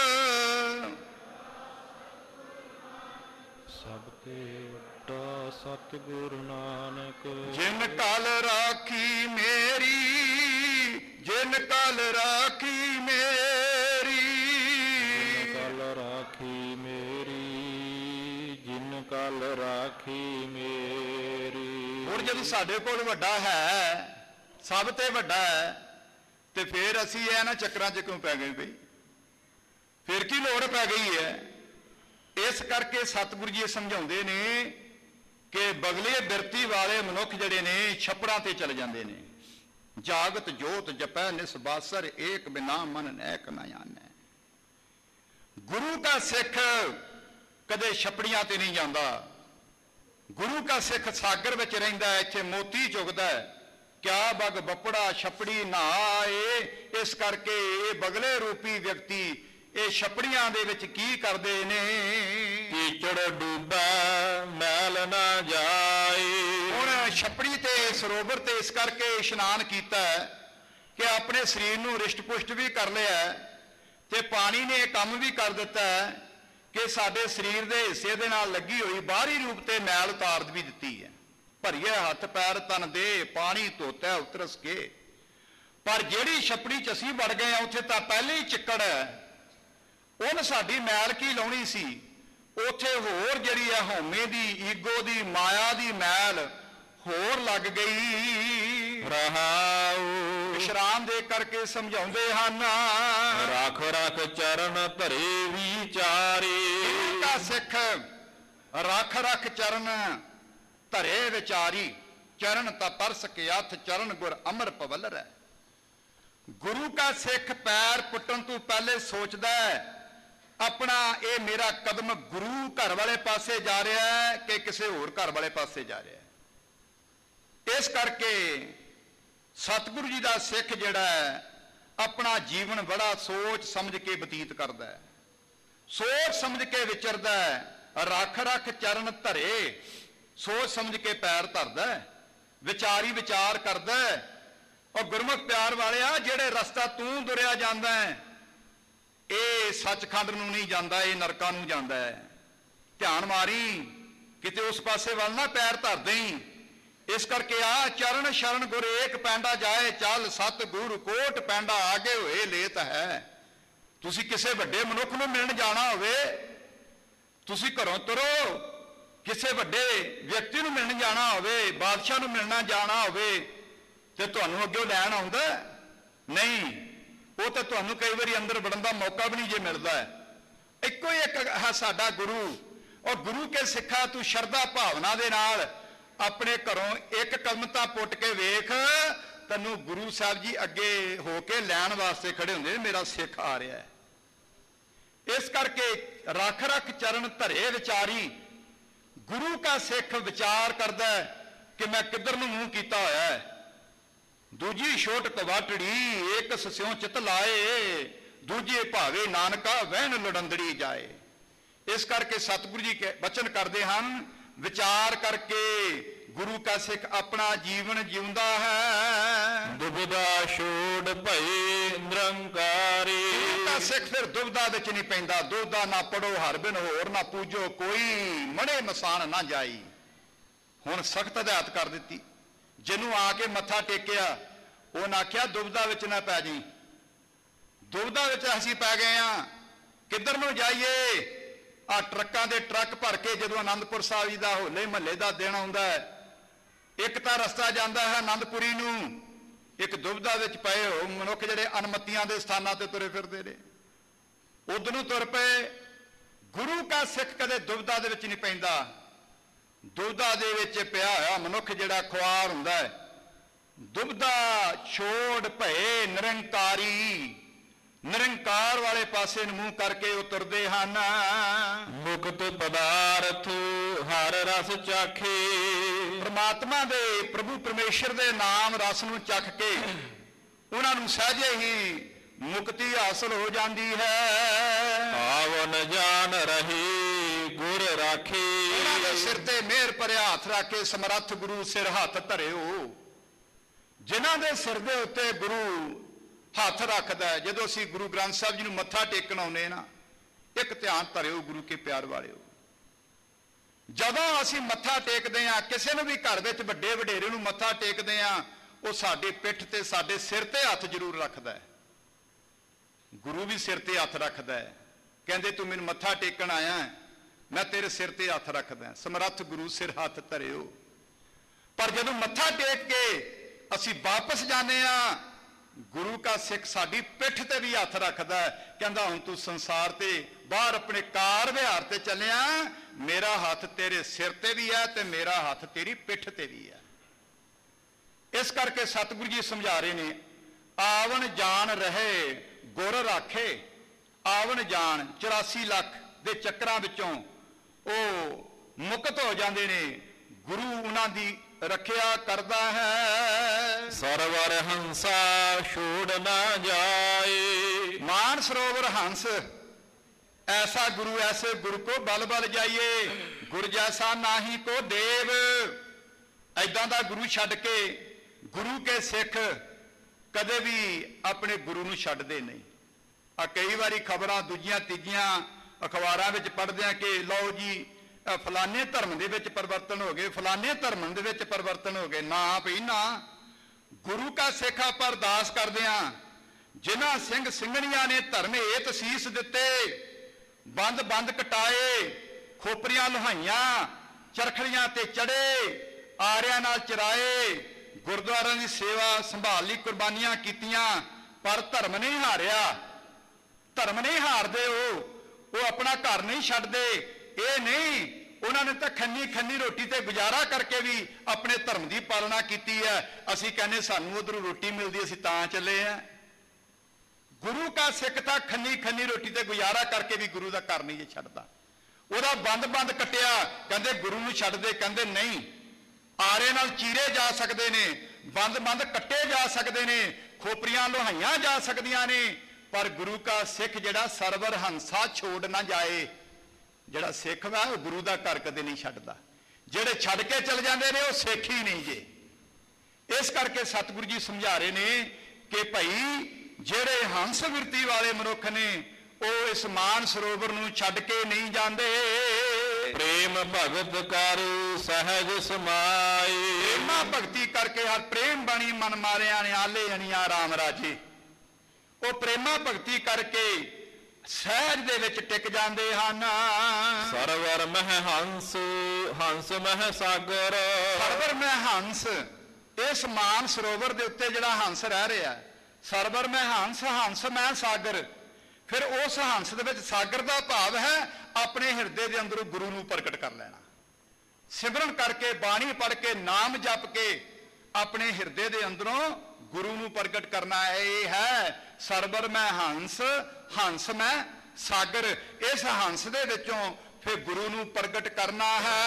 ਸਭ ਤੇ ਵੱਡਾ ਸਤਿਗੁਰ ਨਾਨਕ। ਜਿਨ ਕਲ ਰਾਖੀ ਮੇਰੀ, ਜਿਨ ਕਲ ਰਾਖੀ ਮੇਰੀ। ਜਿਨ ਕਲ ਰਾਖੀ ਮੇਰੀ, ਜਿਨ ਕਲ ਰਾਖੀ ਮੇਰੀ। ਗੁਰੂ ਸਾਡੇ ਕੋਲ ਵੱਡਾ ਹੈ, ਸਭ ਤੇ ਵੱਡਾ ਹੈ, ਤੇ ਫਿਰ ਅਸੀਂ ਇਹ ਨਾ ਚੱਕਰਾਂ 'ਚ ਕਿਉਂ ਪੈ ਗਏ ਬਈ? ਫਿਰ ਕੀ ਲੋੜ ਪੈ ਗਈ ਹੈ? ਇਸ ਕਰਕੇ ਸਤਿਗੁਰੂ ਜੀ ਸਮਝਾਉਂਦੇ ਨੇ ਕਿ ਬਗਲੇ ਬਿਰਤੀ ਵਾਲੇ ਮਨੁੱਖ ਜਿਹੜੇ ਨੇ ਛੱਪੜਾਂ ਤੇ ਚਲੇ ਜਾਂਦੇ ਨੇ। ਜਾਗਤ ਜੋਤ ਜਪੈ ਨਿਸਬਾਸਰ, ਏਕ ਬਿਨਾ ਮਨ ਨੈਕ ਨਾ ਜਾਣੈ। ਗੁਰੂ ਦਾ ਸਿੱਖ ਕਦੇ ਛੱਪੜੀਆਂ ਤੇ ਨਹੀਂ ਜਾਂਦਾ। ਗੁਰੂ ਦਾ ਸਿੱਖ ਸਾਗਰ ਵਿੱਚ ਰਹਿੰਦਾ, ਇੱਥੇ ਮੋਤੀ ਚੁਗਦਾ। ਕਿਆ ਬਗ ਬੱਪੜਾ ਛੱਪੜੀ ਨਾ ਆਏ। ਇਸ ਕਰਕੇ ਇਹ ਬਗਲੇ ਰੂਪੀ ਵਿਅਕਤੀ ਇਹ ਛੱਪੜੀਆਂ ਦੇ ਵਿੱਚ ਕੀ ਕਰਦੇ ਨੇ? ਕੀਚੜ ਡੂਬੈ ਮੈਲ ਨਾ ਜਾਏ। ਹੁਣ ਛੱਪੜੀ ਤੇ ਸਰੋਵਰ ਤੇ ਇਸ ਕਰਕੇ ਇਸ਼ਨਾਨ ਕੀਤਾ ਕਿ ਆਪਣੇ ਸਰੀਰ ਨੂੰ ਰਿਸ਼ਟ ਪੁਸ਼ਟ ਵੀ ਕਰ ਲਿਆ, ਤੇ ਪਾਣੀ ਨੇ ਇਹ ਕੰਮ ਵੀ ਕਰ ਦਿੱਤਾ ਕਿ ਸਾਡੇ ਸਰੀਰ ਦੇ ਹਿੱਸੇ ਦੇ ਨਾਲ ਲੱਗੀ ਹੋਈ ਬਾਹਰੀ ਰੂਪ ਤੇ ਮੈਲ ਉਤਾਰ ਵੀ ਦਿੱਤੀ ਹੈ। ਭਰੀਏ ਹੱਥ ਪੈਰ ਤਨ ਦੇ, ਪਾਣੀ ਧੋਤਾ ਉਤਰਸ ਕੇ। ਪਰ ਜਿਹੜੀ ਛੱਪੜੀ 'ਚ ਅਸੀਂ ਵੜ ਗਏ ਆ, ਉੱਥੇ ਤਾਂ ਪਹਿਲੇ ਹੀ ਚਿੱਕੜ ਹੈ। ਉਹਨ ਸਾਡੀ ਮੈਲ ਕੀ ਲਾਉਣੀ ਸੀ? ਉੱਥੇ ਹੋਰ ਜਿਹੜੀ ਹੈ ਹਉਮੈ ਦੀ, ਈਗੋ ਦੀ, ਮਾਇਆ ਦੀ ਮੈਲ ਹੋਰ ਲੱਗ ਗਈ। ਰਹਾਉ ਵਿਸ਼ਰਾਮ ਦੇ ਕਰਕੇ ਸਮਝਾਉਂਦੇ ਹਨ, ਰੱਖ ਰੱਖ ਚਰਨ ਧਰੇ ਵਿਚਾਰੇ। ਦਾ ਸਿੱਖ ਰੱਖ ਰੱਖ ਚਰਨ ਧਰੇ ਵਿਚਾਰੀ। ਚਰਨ ਤਾਂ ਤਰਸ ਕੇ ਹੱਥ, ਚਰਨ ਗੁਰ ਅਮਰ ਪਵਲਰ ਹੈ। ਗੁਰੂ ਦਾ ਸਿੱਖ ਪੈਰ ਪੁੱਟਣ ਤੋਂ ਪਹਿਲੇ ਸੋਚਦਾ ਹੈ ਆਪਣਾ ਇਹ ਮੇਰਾ ਕਦਮ ਗੁਰੂ ਘਰ ਵਾਲੇ ਪਾਸੇ ਜਾ ਰਿਹਾ ਹੈ ਕਿ ਕਿਸੇ ਹੋਰ ਘਰ ਵਾਲੇ ਪਾਸੇ ਜਾ ਰਿਹਾ ਹੈ। ਇਸ ਕਰਕੇ ਸਤਿਗੁਰੂ ਜੀ ਦਾ ਸਿੱਖ ਜਿਹੜਾ ਹੈ ਆਪਣਾ ਜੀਵਨ ਬੜਾ ਸੋਚ ਸਮਝ ਕੇ ਬਤੀਤ ਕਰਦਾ ਹੈ, ਸੋਚ ਸਮਝ ਕੇ ਵਿਚਰਦਾ ਹੈ। ਰੱਖ ਰੱਖ ਚਰਨ ਧਰੇ, ਸੋਚ ਸਮਝ ਕੇ ਪੈਰ ਧਰਦਾ, ਵਿਚਾਰੀ ਵਿਚਾਰ ਕਰਦਾ। ਔਰ ਗੁਰਮੁਖ ਪਿਆਰ ਵਾਲਿਆ, ਜਿਹੜੇ ਰਸਤਾ ਤੂੰ ਦੁਰਿਆ ਜਾਂਦਾ ਹੈ ਇਹ ਸੱਚਖੰਡ ਨੂੰ ਨਹੀਂ ਜਾਂਦਾ, ਇਹ ਨਰਕਾਂ ਨੂੰ ਜਾਂਦਾ ਹੈ। ਧਿਆਨ ਮਾਰੀ ਕਿਤੇ ਉਸ ਪਾਸੇ ਵੱਲ ਨਾ ਪੈਰ ਧਰ ਦੇਈਂ। ਇਸ ਕਰਕੇ ਆ ਚਰਨ ਸ਼ਰਨ ਗੁਰ ਏਕ ਪੈਂਡਾ ਜਾਏ, ਚੱਲ ਸਤ ਗੁਰ ਕੋਟ ਪੈਂਡਾ ਆਗੇ ਹੋਏ ਲੇਤ ਹੈ। ਤੁਸੀਂ ਕਿਸੇ ਵੱਡੇ ਮਨੁੱਖ ਨੂੰ ਮਿਲਣ ਜਾਣਾ ਹੋਵੇ, ਤੁਸੀਂ ਘਰੋਂ ਤੁਰੋ, ਕਿਸੇ ਵੱਡੇ ਵਿਅਕਤੀ ਨੂੰ ਮਿਲਣ ਜਾਣਾ ਹੋਵੇ, ਬਾਦਸ਼ਾਹ ਨੂੰ ਮਿਲਣਾ ਜਾਣਾ ਹੋਵੇ, ਤੇ ਤੁਹਾਨੂੰ ਅੱਗੇ ਲੈਣ ਆਉਂਦਾ ਨਹੀਂ। ਉਹ ਤਾਂ ਤੁਹਾਨੂੰ ਕਈ ਵਾਰੀ ਅੰਦਰ ਵੜਨ ਦਾ ਮੌਕਾ ਵੀ ਨਹੀਂ ਜੇ ਮਿਲਦਾ। ਇੱਕੋ ਹੀ ਇੱਕ ਹੈ ਸਾਡਾ ਗੁਰੂ। ਔਰ ਗੁਰੂ ਕੇ ਸਿੱਖਾ ਤੂੰ ਸ਼ਰਧਾ ਭਾਵਨਾ ਦੇ ਨਾਲ ਆਪਣੇ ਘਰੋਂ ਇੱਕ ਕਦਮ ਤਾਂ ਪੁੱਟ ਕੇ ਵੇਖ, ਤੈਨੂੰ ਗੁਰੂ ਸਾਹਿਬ ਜੀ ਅੱਗੇ ਹੋ ਕੇ ਲੈਣ ਵਾਸਤੇ ਖੜੇ ਹੁੰਦੇ ਨੇ, ਮੇਰਾ ਸਿੱਖ ਆ ਰਿਹਾ ਹੈ। ਇਸ ਕਰਕੇ ਰੱਖ ਰੱਖ ਚਰਨ ਧਰੇ ਵਿਚਾਰੀ। ਗੁਰੂ ਦਾ ਸਿੱਖ ਵਿਚਾਰ ਕਰਦਾ ਕਿ ਮੈਂ ਕਿੱਧਰ ਨੂੰ ਮੂੰਹ ਕੀਤਾ ਹੋਇਆ ਹੈ। ਦੂਜੀ ਛੋਟ ਕਵਾਟੜੀ ਇੱਕ ਸਸਿਉ ਚਿਤ ਲਾਏ, ਦੂਜੇ ਭਾਵੇ ਨਾਨਕਾ ਵਹਿਣ ਲੜੰਦੜੀ ਜਾਏ। ਇਸ ਕਰਕੇ ਸਤਿਗੁਰੂ ਜੀ ਬਚਨ ਕਰਦੇ ਹਨ, ਵਿਚਾਰ ਕਰਕੇ ਗੁਰੂ ਕਾ ਸਿੱਖ ਆਪਣਾ ਜੀਵਨ ਜਿਉਂਦਾ ਹੈ। ਦੁਬਿਧਾ ਛੋੜ ਭਏ ਨਿਰੰਕਾਰੀ। ਗੁਰੂ ਕਾ ਸਿੱਖ ਫਿਰ ਦੁਬਿਧਾ ਵਿੱਚ ਨਹੀਂ ਪੈਂਦਾ। ਦੁਬਿਧਾ ਨਾ ਪੜੋ ਹਰ ਬਿਨ ਹੋਰ ਨਾ ਪੂਜੋ ਕੋਈ, ਮੜੇ ਮਸਾਨ ਨਾ ਜਾਈ। ਹੁਣ ਸਖਤ ਹਦਾਇਤ ਕਰ ਦਿੱਤੀ। ਜਿਹਨੂੰ ਆ ਕੇ ਮੱਥਾ ਟੇਕਿਆ ਉਹਨੇ ਆਖਿਆ ਦੁਬਿਧਾ ਵਿੱਚ ਨਾ ਪੈ ਜੀ। ਦੁਬਿਧਾ ਵਿੱਚ ਅਸੀਂ ਪੈ ਗਏ ਆ, ਕਿੱਧਰ ਨੂੰ ਜਾਈਏ? ਆ ਟਰੱਕਾਂ ਦੇ ਟਰੱਕ ਭਰ ਕੇ ਜਦੋਂ ਆਨੰਦਪੁਰ ਸਾਹਿਬ ਜੀ ਦਾ ਹੋਲੇ ਮਹੱਲੇ ਦਾ ਦਿਨ ਆਉਂਦਾ ਹੈ, ਇੱਕ ਤਾਂ ਰਸਤਾ ਜਾਂਦਾ ਹੈ ਆਨੰਦਪੁਰੀ ਨੂੰ, ਇੱਕ ਦੁਬਿਧਾ ਵਿੱਚ ਪਏ ਹੋ ਮਨੁੱਖ ਜਿਹੜੇ ਅਨਮਤੀਆਂ ਦੇ ਸਥਾਨਾਂ ਤੇ ਤੁਰੇ ਫਿਰਦੇ ਨੇ, ਉਧਰ ਨੂੰ ਤੁਰ ਪਏ। ਗੁਰੂ ਕਾ ਸਿੱਖ ਕਦੇ ਦੁਬਿਧਾ ਦੇ ਵਿੱਚ ਨਹੀਂ ਪੈਂਦਾ। ਦੁਬਿਧਾ ਦੇ ਵਿੱਚ ਪਿਆ ਹੋਇਆ ਮਨੁੱਖ ਜਿਹੜਾ ਖੁਆਰ ਹੁੰਦਾ ਹੈ। ਦੁਬਿਧਾ ਛੋੜ ਭਏ ਨਿਰੰਕਾਰੀ। ਨਿਰੰਕਾਰ ਵਾਲੇ ਪਾਸੇ ਨੂੰ ਮੂੰਹ ਕਰਕੇ ਉਹ ਤੁਰਦੇ ਹਨ। ਮੁਕਤ ਪਦਾਰਥ ਹਰ ਰਸ ਚਾਖੇ। ਪ੍ਰਮਾਤਮਾ ਦੇ ਪ੍ਰਭੂ ਪਰਮੇਸ਼ਰ ਦੇ ਨਾਮ ਰਸ ਨੂੰ ਚੱਖ ਕੇ ਉਹਨਾਂ ਨੂੰ ਸਹਿਜੇ ਹੀ ਮੁਕਤੀ ਹਾਸਲ ਹੋ ਜਾਂਦੀ ਹੈ। ਆਵਨ ਜਾਣ ਰਹੀ ਗੁਰ ਰਾਖੇ। ਉਹਨਾਂ ਦੇ ਸਿਰ ਤੇ ਮਿਹਰ ਭਰਿਆ ਹੱਥ ਰੱਖ ਕੇ ਸਮਰੱਥ ਗੁਰੂ ਸਿਰ ਹੱਥ ਧਰਿਓ। ਜਿਨ੍ਹਾਂ ਦੇ ਸਿਰ ਦੇ ਉੱਤੇ ਗੁਰੂ ਹੱਥ ਰੱਖਦਾ ਹੈ। ਜਦੋਂ ਅਸੀਂ ਗੁਰੂ ਗ੍ਰੰਥ ਸਾਹਿਬ ਜੀ ਨੂੰ ਮੱਥਾ ਟੇਕਣ ਆਉਂਦੇ ਨਾ, ਇੱਕ ਧਿਆਨ ਧਰਿਓ ਗੁਰੂ ਕੇ ਪਿਆਰ ਵਾਲਿਓ। ਜਦੋਂ ਅਸੀਂ ਮੱਥਾ ਟੇਕਦੇ ਹਾਂ, ਕਿਸੇ ਨੂੰ ਵੀ ਘਰ ਵਿੱਚ ਵੱਡੇ ਵਡੇਰੇ ਨੂੰ ਮੱਥਾ ਟੇਕਦੇ ਹਾਂ, ਉਹ ਸਾਡੇ ਪਿੱਠ ਤੇ ਸਾਡੇ ਸਿਰ ਤੇ ਹੱਥ ਜ਼ਰੂਰ ਰੱਖਦਾ ਹੈ। ਗੁਰੂ ਵੀ ਸਿਰ ਤੇ ਹੱਥ ਰੱਖਦਾ ਹੈ। ਕਹਿੰਦੇ ਤੂੰ ਮੈਨੂੰ ਮੱਥਾ ਟੇਕਣ ਆਇਆ, ਮੈਂ ਤੇਰੇ ਸਿਰ ਤੇ ਹੱਥ ਰੱਖਦਾ। ਸਮਰੱਥ ਗੁਰੂ ਸਿਰ ਹੱਥ ਧਰਿਓ। ਪਰ ਜਦੋਂ ਮੱਥਾ ਟੇਕ ਕੇ ਅਸੀਂ ਵਾਪਸ ਜਾਂਦੇ ਆ, ਗੁਰੂ ਕਾ ਸਿੱਖ ਸਾਡੀ ਪਿੱਠ ਤੇ ਵੀ ਹੱਥ ਰੱਖਦਾ ਹੈ, ਕਹਿੰਦਾ ਹੁਣ ਤੂੰ ਸੰਸਾਰ ਤੇ ਬਾਹਰ ਆਪਣੇ ਕਾਰ ਵਿਹਾਰ ਤੇ ਚੱਲਿਆ, ਮੇਰਾ ਹੱਥ ਤੇਰੇ ਸਿਰ ਤੇ ਵੀ ਹੈ ਤੇ ਮੇਰਾ ਹੱਥ ਤੇਰੀ ਪਿੱਠ ਤੇ ਵੀ ਹੈ। ਇਸ ਕਰਕੇ ਸਤਿਗੁਰੂ ਜੀ ਸਮਝਾ ਰਹੇ ਨੇ, ਆਵਣ ਜਾਣ ਰਹੇ ਗੁਰ ਰਾਖੇ। ਆਵਣ ਜਾਣ 84 ਲੱਖ ਦੇ ਚੱਕਰਾਂ ਵਿੱਚੋਂ ਉਹ ਮੁਕਤ ਹੋ ਜਾਂਦੇ ਨੇ, ਗੁਰੂ ਉਹਨਾਂ ਦੀ ਰੱਖਿਆ ਕਰਦਾ ਹੈ। ਸਰਵਰ ਹੰਸਾ ਛੋੜ ਨਾ ਜਾਏ। ਮਾਨ ਸਰੋਵਰ ਹੰਸ, ਐਸਾ ਗੁਰੂ ਐਸੇ ਗੁਰੂ ਕੋ ਬਲ ਬਲ ਜਾਈਏ, ਗੁਰ ਜੈਸਾ ਨਾਹੀ ਕੋ ਦੇਵ। ਐਦਾਂ ਦਾ ਗੁਰੂ ਛੱਡ ਕੇ ਗੁਰੂ ਕੇ ਸਿੱਖ ਕਦੇ ਵੀ ਆਪਣੇ ਗੁਰੂ ਨੂੰ ਛੱਡਦੇ ਨਹੀਂ। ਆ ਕਈ ਵਾਰੀ ਖਬਰਾਂ ਦੂਜੀਆਂ ਤੀਜੀਆਂ ਅਖਬਾਰਾਂ ਵਿੱਚ ਪੜ੍ਹਦੇ ਆ ਕਿ ਲਓ ਜੀ ਫਲਾਣੇ ਧਰਮ ਦੇ ਵਿੱਚ ਪਰਿਵਰਤਨ ਹੋ ਗਏ, ਫਲਾਣੇ ਧਰਮ ਦੇ ਵਿੱਚ ਪਰਿਵਰਤਨ ਹੋ ਗਏ। ਨਾ ਭਈ ਨਾ, ਗੁਰੂ ਕਾ ਸਿੱਖ ਆਪਾਂ ਅਰਦਾਸ ਕਰਦੇ ਆ, ਜਿਨ੍ਹਾਂ ਸਿੰਘ ਸਿੰਘਣੀਆਂ ਨੇ ਧਰਮ ਏਤ ਸੀਸ ਦਿੱਤੇ, ਬੰਦ ਬੰਦ ਕਟਾਏ, ਖੋਪਰੀਆਂ ਲੁਹਾਈਆਂ, ਚਰਖੜੀਆਂ ਤੇ ਚੜੇ, ਆਰਿਆਂ ਨਾਲ ਚਰਾਏ, ਗੁਰਦੁਆਰਿਆਂ ਦੀ ਸੇਵਾ ਸੰਭਾਲ ਲਈ ਕੁਰਬਾਨੀਆਂ ਕੀਤੀਆਂ, ਪਰ ਧਰਮ ਨਹੀਂ ਹਾਰਿਆ। ਧਰਮ ਨਹੀਂ ਹਾਰਦੇ, ਉਹ ਆਪਣਾ ਘਰ ਨਹੀਂ ਛੱਡਦੇ। ਇਹ ਨਹੀਂ, ਉਹਨਾਂ ਨੇ ਤਾਂ ਖੰਨੀ ਰੋਟੀ ਤੇ ਗੁਜ਼ਾਰਾ ਕਰਕੇ ਵੀ ਆਪਣੇ ਧਰਮ ਦੀ ਪਾਲਣਾ ਕੀਤੀ ਹੈ। ਅਸੀਂ ਕਹਿੰਦੇ ਸਾਨੂੰ ਉਧਰੋਂ ਰੋਟੀ ਮਿਲਦੀ, ਅਸੀਂ ਤਾਂ ਚੱਲੇ ਆ। ਗੁਰੂ ਕਾ ਸਿੱਖ ਤਾਂ ਖੰਨੀ ਰੋਟੀ ਤੇ ਗੁਜ਼ਾਰਾ ਕਰਕੇ ਵੀ ਗੁਰੂ ਦਾ ਘਰ ਨਹੀਂ ਜੇ ਛੱਡਦਾ। ਉਹਦਾ ਬੰਦ ਕੱਟਿਆ, ਕਹਿੰਦੇ ਗੁਰੂ ਨੂੰ ਛੱਡ ਦੇ, ਕਹਿੰਦੇ ਨਹੀਂ। ਆਰੇ ਨਾਲ ਚੀਰੇ ਜਾ ਸਕਦੇ ਨੇ, ਬੰਦ ਕੱਟੇ ਜਾ ਸਕਦੇ ਨੇ, ਖੋਪਰੀਆਂ ਲੋਹਾਈਆਂ ਜਾ ਸਕਦੀਆਂ ਨੇ, ਪਰ ਗੁਰੂ ਕਾ ਸਿੱਖ ਜਿਹੜਾ ਸਰਵਰ ਹੰਸਾ ਛੋੜ ਨਾ ਜਾਏ। ਜਿਹੜਾ ਸਿੱਖ ਵਾ ਉਹ ਗੁਰੂ ਦਾ ਘਰ ਕਦੇ ਨਹੀਂ ਛੱਡਦਾ। ਜਿਹੜੇ ਛੱਡ ਕੇ ਚਲ ਜਾਂਦੇ ਨੇ ਉਹ ਸਿੱਖ ਹੀ ਨਹੀਂ ਜੇ। ਇਸ ਕਰਕੇ ਸਤਿਗੁਰੂ ਜੀ ਸਮਝਾ ਰਹੇ ਨੇ ਕਿ ਭਾਈ ਜਿਹੜੇ ਹੰਸ ਬਿਰਤੀ ਵਾਲੇ ਮਨੁੱਖ ਨੇ ਉਹ ਇਸ ਮਾਨ ਸਰੋਵਰ ਨੂੰ ਛੱਡ ਕੇ ਨਹੀਂ ਜਾਂਦੇ। ਪ੍ਰੇਮ ਭਗਤ ਕਰ ਸਹਿਜ ਸਮਾਏ। ਪ੍ਰੇਮਾ ਭਗਤੀ ਕਰਕੇ ਹਰ ਪ੍ਰੇਮ ਬਣੀ ਮਨ ਮਾਰਿਆ ਨੇ ਆਲੇ ਅਣੀਆਂ ਰਾਮ ਰਾਜੇ। ਉਹ ਪ੍ਰੇਮਾ ਭਗਤੀ ਕਰਕੇ ਸਹਿਜ ਦੇ ਵਿੱਚ ਟਿਕ ਜਾਂਦੇ ਹਨ। ਸਰਵਰ ਮਹਿ ਹੰਸ, ਹੰਸ ਮਹਿ ਸਾਗਰ। ਸਰਵਰ ਮੈਂ ਹੰਸ, ਇਸ ਮਾਨ ਸਰੋਵਰ ਦੇ ਉੱਤੇ ਜਿਹੜਾ ਹੰਸ ਰਹਿ ਰਿਹਾ, ਸਰਵਰ ਮੈਂ ਹੰਸ, ਹੰਸ ਮੈਂ ਸਾਗਰ। ਫਿਰ ਉਸ ਹੰਸ ਦੇ ਵਿੱਚ ਸਾਗਰ ਦਾ ਭਾਵ ਹੈ ਆਪਣੇ ਹਿਰਦੇ ਦੇ ਅੰਦਰੋਂ ਗੁਰੂ ਨੂੰ ਪ੍ਰਗਟ ਕਰ ਲੈਣਾ। ਸਿਮਰਨ ਕਰਕੇ, ਬਾਣੀ ਪੜ੍ਹ ਕੇ, ਨਾਮ ਜਪ ਕੇ ਆਪਣੇ ਹਿਰਦੇ ਦੇ ਅੰਦਰੋਂ ਗੁਰੂ ਨੂੰ ਪ੍ਰਗਟ ਕਰਨਾ। ਇਹ ਹੈ ਸਰਵਰ ਮੈਂ ਹੰਸ, ਹੰਸ ਮੈਂ ਸਾਗਰ। ਇਸ ਹੰਸ ਦੇ ਵਿੱਚੋਂ ਫਿਰ ਗੁਰੂ ਨੂੰ ਪ੍ਰਗਟ ਕਰਨਾ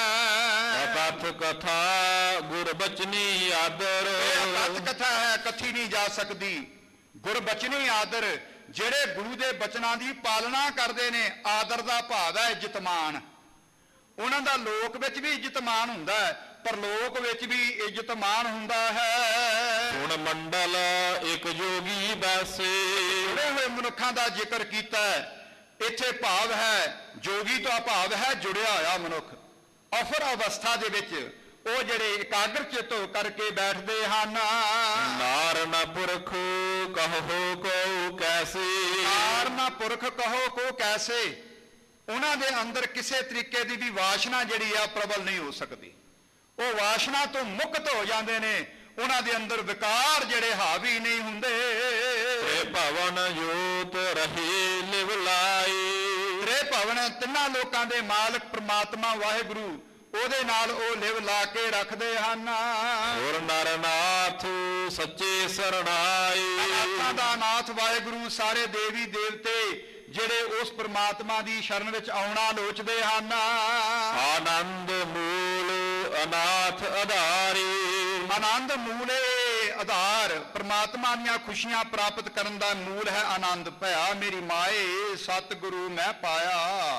ਹੈ। ਕਥ ਕਥਾ ਗੁਰ ਬਚਨੀ ਆਦਰ। ਕਥ ਕਥਾ ਹੈ, ਕਥੀ ਨਹੀਂ ਜਾ ਸਕਦੀ। ਗੁਰ ਬਚਨੀ ਆਦਰ, ਜਿਹੜੇ ਗੁਰੂ ਦੇ ਬਚਨਾਂ ਦੀ ਪਾਲਣਾ ਕਰਦੇ ਨੇ। ਆਦਰ ਦਾ ਭਾਵ ਹੈ ਇੱਜ਼ਤ ਮਾਣ। ਉਹਨਾਂ ਦਾ ਲੋਕ ਵਿੱਚ ਵੀ ਇੱਜ਼ਤ ਮਾਣ ਹੁੰਦਾ ਹੈ, ਪਰਲੋਕ ਵਿੱਚ ਵੀ ਇੱਜ਼ਤ ਮਾਣ ਹੁੰਦਾ ਹੈ। ਹੁਣ ਮੰਡਲ ਇੱਕ ਜੋਗੀ ਬੈਸੇ। ਜੁੜੇ ਹੋਏ ਮਨੁੱਖਾਂ ਦਾ ਜ਼ਿਕਰ ਕੀਤਾ ਹੈ। ਇੱਥੇ ਭਾਵ ਹੈ, ਜੋਗੀ ਤੋਂ ਭਾਵ ਹੈ ਜੁੜਿਆ ਹੋਇਆ ਮਨੁੱਖ। ਅਫਰ ਅਵਸਥਾ ਦੇ ਵਿੱਚ ਉਹ ਜਿਹੜੇ ਇਕਾਗਰ ਚਿੱਤ ਹੋ ਕਰਕੇ ਬੈਠਦੇ ਹਨ। ਨਾਰ ਨਾ ਪੁਰਖ ਕਹੋ ਕੋ ਕੈਸੇ। ਨਾਰ ਨਾ ਪੁਰਖ ਕਹੋ ਕੋ ਕੈਸੇ। ਉਹਨਾਂ ਦੇ ਅੰਦਰ ਕਿਸੇ ਤਰੀਕੇ ਦੀ ਵੀ ਵਾਸ਼ਨਾ ਜਿਹੜੀ ਆ ਪ੍ਰਬਲ ਨਹੀਂ ਹੋ ਸਕਦੀ। ਉਹ ਵਾਸ਼ਨਾ ਤੋਂ ਮੁਕਤ ਹੋ ਜਾਂਦੇ ਨੇ। ਉਹਨਾਂ ਦੇ ਅੰਦਰ ਵਿਕਾਰ ਜਿਹੜੇ ਹਾਵੀ ਨਹੀਂ ਹੁੰਦੇ। ਤ੍ਰੇ ਭਵਨ ਜੋਤ ਰਹੇ ਲਿਵ ਲਾਏ। ਤ੍ਰੇ ਭਵਨ, ਤਿੰਨਾਂ ਲੋਕਾਂ ਦੇ ਮਾਲਕ ਪ੍ਰਮਾਤਮਾ ਵਾਹਿਗੁਰੂ, ਉਹਦੇ ਨਾਲ ਉਹ ਲਿਵ ਲਾ ਕੇ ਰੱਖਦੇ ਹਨ। ਹੋਰ ਨਰਨਾਥ ਸੱਚੇ ਸਰਣਾਏ। ਨਾਥਾਂ ਦਾ ਨਾਥ ਵਾਹਿਗੁਰੂ, ਸਾਰੇ ਦੇਵੀ ਦੇਵਤੇ ਜਿਹੜੇ ਉਸ ਪ੍ਰਮਾਤਮਾ ਦੀ ਸ਼ਰਨ ਵਿੱਚ ਆਉਣਾ ਲੋਚਦੇ ਹਨ। ਆਨੰਦ ਮੂਲ ਅਨਾਥ ਆਧਾਰੀ। ਆਨੰਦ ਮੂਲੇ ਆਧਾਰ, ਪ੍ਰਮਾਤਮਾ ਦੀਆਂ ਖੁਸ਼ੀਆਂ ਪ੍ਰਾਪਤ ਕਰਨ ਦਾ ਮੂਲ ਹੈ ਆਨੰਦ। ਭਇਆ ਮੇਰੀ ਮਾਏ ਸਤਿਗੁਰੂ ਮੈਂ ਪਾਇਆ।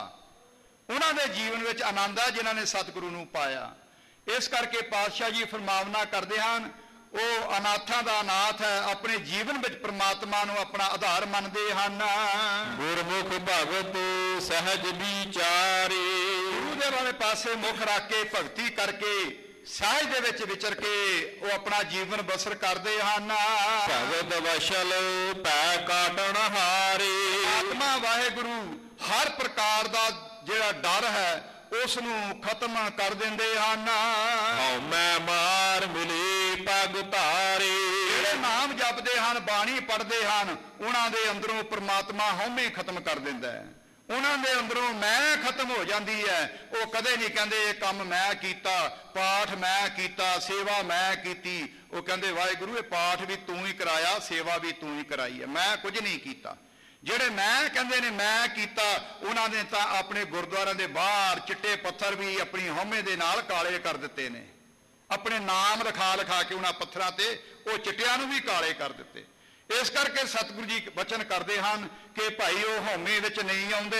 ਉਹਨਾਂ ਦੇ ਜੀਵਨ ਵਿੱਚ ਆਨੰਦ ਹੈ ਜਿਨ੍ਹਾਂ ਨੇ ਸਤਿਗੁਰੂ ਨੂੰ ਪਾਇਆ। ਇਸ ਕਰਕੇ ਪਾਤਸ਼ਾਹ ਜੀ ਫਰਮਾਵਨਾ ਕਰਦੇ ਹਨ, ਉਹ ਅਨਾਥਾਂ ਦਾ ਅਨਾਥ ਹੈ, ਆਪਣੇ ਜੀਵਨ ਵਿੱਚ ਪ੍ਰਮਾਤਮਾ ਨੂੰ ਆਪਣਾ ਆਧਾਰ ਮੰਨਦੇ ਹਨ। ਗੁਰਮੁਖ ਭਗਤ ਸਹਿਜ ਵਿਚਾਰੇ। ਗੁਰੂ ਦੇ ਵਾਲੇ ਪਾਸੇ ਮੁਖ ਰੱਖ ਕੇ ਭਗਤੀ ਕਰਕੇ ਸਹਿਜ ਦੇ ਵਿੱਚ ਵਿਚਰ ਕੇ ਉਹ ਆਪਣਾ ਜੀਵਨ ਬਸਰ ਕਰਦੇ ਹਨ। ਭਗਤ ਵਸ਼ਲ ਪੈ ਕਾਟਣ ਹਾਰੇ। ਆਤਮਾ ਵਾਹਿਗੁਰੂ ਹਰ ਪ੍ਰਕਾਰ ਦਾ ਜਿਹੜਾ ਡਰ ਹੈ ਉਸ ਨੂੰ ਖਤਮ ਕਰ ਦਿੰਦੇ ਹਨ। ਹਉ ਮੈਂ ਮਾਰ ਮਿਲੀ ਪਗ ਧਾਰੇ। ਜਿਹੜੇ ਨਾਮ ਜਪਦੇ ਹਨ, ਬਾਣੀ ਪੜ੍ਹਦੇ ਹਨ, ਉਹਨਾਂ ਦੇ ਅੰਦਰੋਂ ਪ੍ਰਮਾਤਮਾ ਹਉਮੈ ਖਤਮ ਕਰ ਦਿੰਦਾ ਹੈ। ਉਹਨਾਂ ਦੇ ਅੰਦਰੋਂ ਮੈਂ ਖਤਮ ਹੋ ਜਾਂਦੀ ਹੈ। ਉਹ ਕਦੇ ਨਹੀਂ ਕਹਿੰਦੇ ਇਹ ਕੰਮ ਮੈਂ ਕੀਤਾ, ਪਾਠ ਮੈਂ ਕੀਤਾ, ਸੇਵਾ ਮੈਂ ਕੀਤੀ। ਉਹ ਕਹਿੰਦੇ ਵਾਹਿਗੁਰੂ ਇਹ ਪਾਠ ਵੀ ਤੂੰ ਹੀ ਕਰਾਇਆ, ਸੇਵਾ ਵੀ ਤੂੰ ਹੀ ਕਰਾਈ ਹੈ, ਮੈਂ ਕੁਝ ਨਹੀਂ ਕੀਤਾ। ਜਿਹੜੇ ਮੈਂ ਕਹਿੰਦੇ ਨੇ ਮੈਂ ਕੀਤਾ, ਉਹਨਾਂ ਨੇ ਤਾਂ ਆਪਣੇ ਗੁਰਦੁਆਰਿਆਂ ਦੇ ਬਾਹਰ ਚਿੱਟੇ ਪੱਥਰ ਵੀ ਆਪਣੀ ਹਉਮੈ ਦੇ ਨਾਲ ਕਾਲੇ ਕਰ ਦਿੱਤੇ ਨੇ। ਆਪਣੇ ਨਾਮ ਲਿਖਾ ਕੇ ਉਹਨਾਂ ਪੱਥਰਾਂ ਤੇ ਉਹ ਚਿੱਟਿਆਂ ਨੂੰ ਵੀ ਕਾਲੇ ਕਰ ਦਿੱਤੇ। ਇਸ ਕਰਕੇ ਸਤਿਗੁਰੂ ਜੀ ਬਚਨ ਕਰਦੇ ਹਨ ਕਿ ਭਾਈ ਉਹ ਹਉਮੈ ਵਿੱਚ ਨਹੀਂ ਆਉਂਦੇ।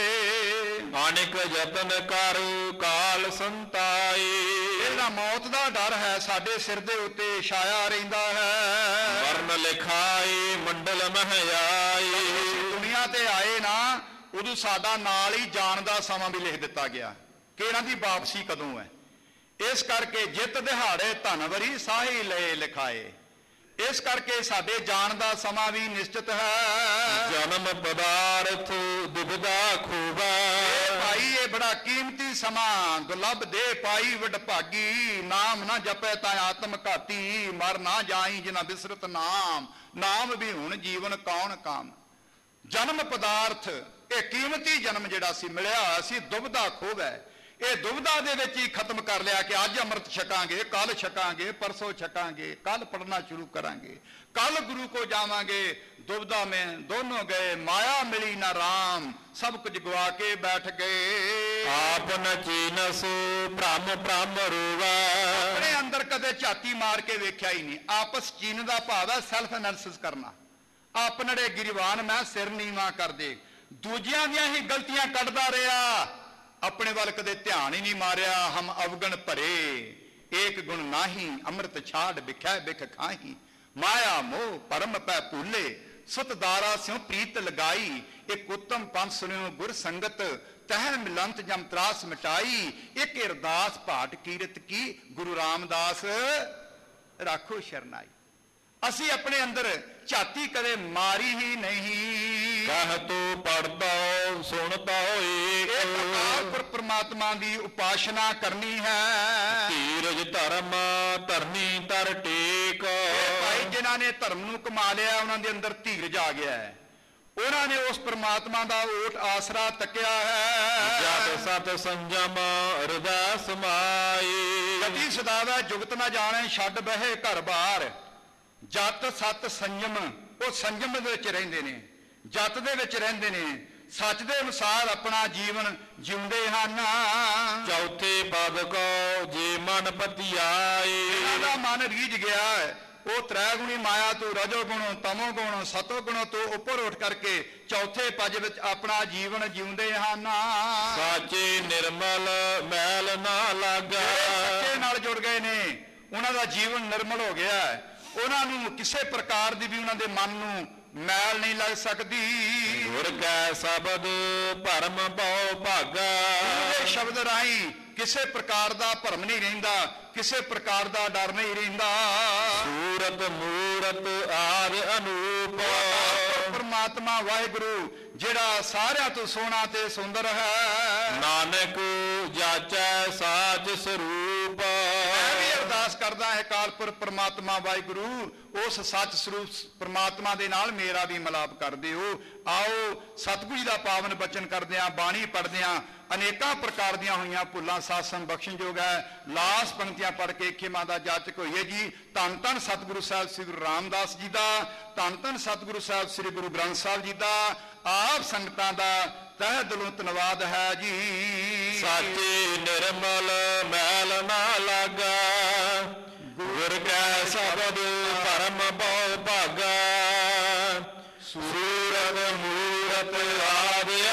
ਅਨੇਕ ਯਤਨ ਕਰ ਕਾਲ ਸੰਤਾਏ। ਇਹਦਾ ਮੌਤ ਦਾ ਡਰ ਹੈ, ਸਾਡੇ ਸਿਰ ਦੇ ਉੱਤੇ ਛਾਇਆ ਰਹਿੰਦਾ ਹੈ। ਵਰਨ ਲਿਖਾਏ ਮੰਡਲ ਮਹਿ ਆਏ। ਦੁਨੀਆ ਤੇ ਆਏ ਨਾ, ਉਦੋਂ ਸਾਡਾ ਨਾਲ ਹੀ ਜਾਣ ਦਾ ਸਮਾਂ ਵੀ ਲਿਖ ਦਿੱਤਾ ਗਿਆ ਕਿ ਇਹਨਾਂ ਦੀ ਵਾਪਸੀ ਕਦੋਂ ਹੈ। ਇਸ ਕਰਕੇ ਜਿੱਤ ਦਿਹਾੜੇ ਧਨਵਰੀ ਸਾਹੀ ਲਏ ਲਿਖਾਏ। ਇਸ ਕਰਕੇ ਸਾਡੇ ਜਾਣ ਦਾ ਸਮਾਂ ਵੀ ਨਿਸ਼ਚਿਤ ਹੈ। ਜਨਮ ਪਦਾਰਥ ਦੁਬਦਾ ਖੂਬਾ। ਭਾਈ ਇਹ ਬੜਾ ਕੀਮਤੀ ਸਮਾਂ, ਦੁਲੱਭ ਦੇ ਪਾਈ ਵਡਭਾਗੀ। ਨਾਮ ਨਾ ਜਪੈ ਤਾਂ ਆਤਮ ਘਾਤੀ, ਮਰ ਨਾ ਜਾਈ ਜਿਨਾ ਬਿਸਰਤ ਨਾਮ। ਨਾਮ ਵੀ ਹੁਣ ਜੀਵਨ ਕੌਣ ਕਾਮ। ਜਨਮ ਪਦਾਰਥ, ਇਹ ਕੀਮਤੀ ਜਨਮ ਜਿਹੜਾ ਸੀ ਮਿਲਿਆ ਹੋਇਆ ਸੀ, ਦੁਬਦਾ ਖੂਬ ਹੈ। ਇਹ ਦੁਬਦਾ ਦੇ ਵਿੱਚ ਹੀ ਖਤਮ ਕਰ ਲਿਆ ਕਿ ਅੱਜ ਅੰਮ੍ਰਿਤ ਛਕਾਂਗੇ, ਕੱਲ ਛਕਾਂਗੇ, ਪਰਸੋਂ ਛਕਾਂਗੇ, ਕੱਲ ਪੜ੍ਹਨਾ ਸ਼ੁਰੂ ਕਰਾਂਗੇ, ਕੱਲ ਗੁਰੂ ਕੋ ਜਾਵਾਂਗੇ। ਦੁਬਦਾ ਮੈਂ ਦੋਨੋਂ ਗਏ, ਮਾਇਆ ਮਿਲੀ ਨਾ ਰਾਮ, ਸਭ ਕੁਝ ਗਵਾ ਕੇ ਬੈਠ ਗਏ। ਆਪ ਨ ਚੀਨਸ ਭ੍ਰਮ ਭ੍ਰਮ ਰੋਵਾ। ਆਪਣੇ ਅੰਦਰ ਕਦੇ ਝਾਤੀ ਮਾਰ ਕੇ ਵੇਖਿਆ ਹੀ ਨਹੀਂ। ਆਪਸ ਚੀਨ ਦਾ ਭਾਵ ਹੈ ਸੈਲਫ ਐਨਾਲਿਸਿਸ ਕਰਨਾ। ਆਪਣੜੇ ਗਿਰਵਾਨ ਮੈਂ ਸਿਰ ਨੀਵਾਂ ਕਰਦੇ, ਦੂਜਿਆਂ ਦੀਆਂ ਹੀ ਗਲਤੀਆਂ ਕੱਢਦਾ ਰਿਹਾ, ਆਪਣੇ ਵੱਲ ਕਦੇ ਧਿਆਨ ਹੀ ਨਹੀਂ ਮਾਰਿਆ। ਹਮ ਅਵਗਣ ਭਰੇ ਏਕ ਗੁਣ ਨਾਹੀ, ਅੰਮ੍ਰਿਤ ਛਾੜ ਬਿਖੈ ਬਿਖ ਖਾਹੀ। ਮਾਇਆ ਮੋਹ ਪਰਮ ਪੈ ਭੂਲੇ, ਸੁਤਦਾਰਾ ਸਿਉ ਪ੍ਰੀਤ ਲਗਾਈ। ਇੱਕ ਉੱਤਮ ਪੰਥ ਸੁਣਿਓ ਗੁਰ ਸੰਗਤ, ਤਹਿ ਮਿਲੰਤ ਜਮ ਤਰਾਸ ਮਿਟਾਈ। ਇੱਕ ਅਰਦਾਸ ਭਾਟ ਕੀਰਤ ਕੀ, ਗੁਰੂ ਰਾਮਦਾਸ ਰਾਖੋ ਸ਼ਰਨਾਈ। ਅਸੀਂ ਆਪਣੇ ਅੰਦਰ ਝਾਤੀ ਕਦੇ ਮਾਰੀ ਹੀ ਨਹੀਂ। ਕਹ ਤੂੰ ਪੜਦਾ ਸੁਣਦਾ ਏਕ। ਇਹ ਪ੍ਰਮਾਤਮਾ ਦੀ ਉਪਾਸਨਾ ਕਰਨੀ ਹੈ। ਧੀਰਜ ਧਰਮ ਧਰਨੀ ਤਰ ਟੇਕ। ਭਾਈ ਜਿਨ੍ਹਾਂ ਨੇ ਧਰਮ ਨੂੰ ਕਮਾ ਲਿਆ, ਉਹਨਾਂ ਦੇ ਅੰਦਰ ਧੀਰਜ ਆ ਗਿਆ ਹੈ। ਉਹਨਾਂ ਨੇ ਉਸ ਪ੍ਰਮਾਤਮਾ ਦਾ ਓਟ ਆਸਰਾ ਤੱਕਿਆ ਹੈ। ਜਤ ਸਤ ਸੰਜਮ ਹਿਰਦੈ ਸਮਾਈ। ਗਤੀ ਸਦਾਵੈ ਜੁਗਤ ਨਾ ਜਾਣੇ, ਛੱਡ ਬਹਿ ਘਰ ਬਾਰ। ਜਤ ਸਤ ਸੰਜਮ, ਉਹ ਸੰਜਮ ਦੇ ਵਿੱਚ ਰਹਿੰਦੇ ਨੇ, ਜਤ ਦੇ ਵਿੱਚ ਰਹਿੰਦੇ ਨੇ, ਸੱਚ ਦੇ ਅਨੁਸਾਰ ਆਪਣਾ ਜੀਵਨ ਜਿਉਂਦੇ ਹਨ। ਚੌਥੇ ਪਦ ਕੋ ਜੇ ਮਨ ਪਤਿਆਏ। ਇਹਨਾਂ ਦਾ ਮਨ ਰੀਝ ਗਿਆ ਹੈ। ਉਹ ਤ੍ਰੈ ਗੁਣੀ ਮਾਇਆ ਤੋਂ ਰਜੋ ਗੁਣ, ਤਮੋ ਗੁਣ, ਸਤੋ ਗੁਣ ਤੋਂ ਉੱਪਰ ਉੱਠ ਕਰਕੇ ਚੌਥੇ ਪਦ ਵਿੱਚ ਆਪਣਾ ਜੀਵਨ ਜਿਉਂਦੇ ਹਨ। ਸਾਚੇ ਨਿਰਮਲ ਮੈਲ ਨਾ ਲਾਗਾ। ਸੱਚੇ ਨਾਲ ਜੁੜ ਗਏ ਨੇ, ਉਹਨਾਂ ਦਾ ਜੀਵਨ ਨਿਰਮਲ ਹੋ ਗਿਆ ਹੈ। ਉਹਨਾਂ ਨੂੰ ਕਿਸੇ ਪ੍ਰਕਾਰ ਦੀ ਵੀ ਉਹਨਾਂ ਦੇ ਮਨ ਨੂੰ ਮੈਲ ਨਹੀਂ ਲੱਗ ਸਕਦੀ। ਗੁਰ ਕੈ ਸ਼ਬਦ ਭਰਮ ਬਹੁ ਭਾਗਾ। ਇਹ ਸ਼ਬਦ ਰਾਹੀਂ ਕਿਸੇ ਪ੍ਰਕਾਰ ਦਾ ਭਰਮ ਨਹੀਂ ਰਹਿੰਦਾ, ਕਿਸੇ ਪ੍ਰਕਾਰ ਦਾ ਡਰ ਨਹੀਂ ਰਹਿੰਦਾ। ਸੂਰਤ ਮੂਰਤ ਆਦ ਅਨੂਪ। ਪਰਮਾਤਮਾ ਵਾਹਿਗੁਰੂ ਜਿਹੜਾ ਸਾਰਿਆਂ ਤੋਂ ਸੋਹਣਾ ਤੇ ਸੁੰਦਰ ਹੈ। ਨਾਨਕ ਜਾਚੈ ਸਾਚ ਸਰੂਪ। ਮੈਂ ਵੀ ਅਰਦਾਸ ਕਰਦਾ ਹੈ ਅਕਾਲਪੁਰ ਪਰਮਾਤਮਾ ਵਾਹਿਗੁਰੂ, ਉਸ ਸੱਚ ਸਰੂਪ ਪਰਮਾਤਮਾ ਦੇ ਨਾਲ ਮੇਰਾ ਵੀ ਮਿਲਾਪ ਕਰ ਦਿਓ। ਆਓ ਸਤਿਗੁਰੂ ਜੀ ਦਾ ਪਾਵਨ ਬਚਨ ਕਰਦਿਆਂ, ਬਾਣੀ ਪੜ੍ਹਦਿਆਂ ਅਨੇਕਾਂ ਪ੍ਰਕਾਰ ਦੀਆਂ ਹੋਈਆਂ ਭੁੱਲਾਂ ਸਾਸਨ ਬਖਸ਼ਣਯੋਗ ਹੈ। ਲਾਸ ਪੰਕਤੀਆਂ ਪੜ੍ਹ ਕੇ ਖਿਮਾ ਦਾ ਜਾਚਕ ਹੋਈਏ ਜੀ। ਧੰਨ ਧੰਨ ਸਤਿਗੁਰੂ ਸਾਹਿਬ ਸ੍ਰੀ ਗੁਰੂ ਰਾਮਦਾਸ ਜੀ ਦਾ, ਧੰਨ ਧੰਨ ਸਤਿਗੁਰੂ ਸਾਹਿਬ ਸ੍ਰੀ ਗੁਰੂ ਗ੍ਰੰਥ ਸਾਹਿਬ ਜੀ ਦਾ, ਆਪ ਸੰਗਤਾਂ ਦਾ ਤਹਿ ਦਿਲੋਂ ਧੰਨਵਾਦ ਹੈ ਜੀ। ਸਾਚੇ ਨਿਰਮਲ ਮੈਲ ਨਾ ਲਾਗਾ। ਗੁਰ ਕੈ ਸ਼ਬਦ ਭਰਮ ਬਹੁ ਭਾਗਾ। ਸੂਰਤ ਮੂਰਤ ਆਦਿ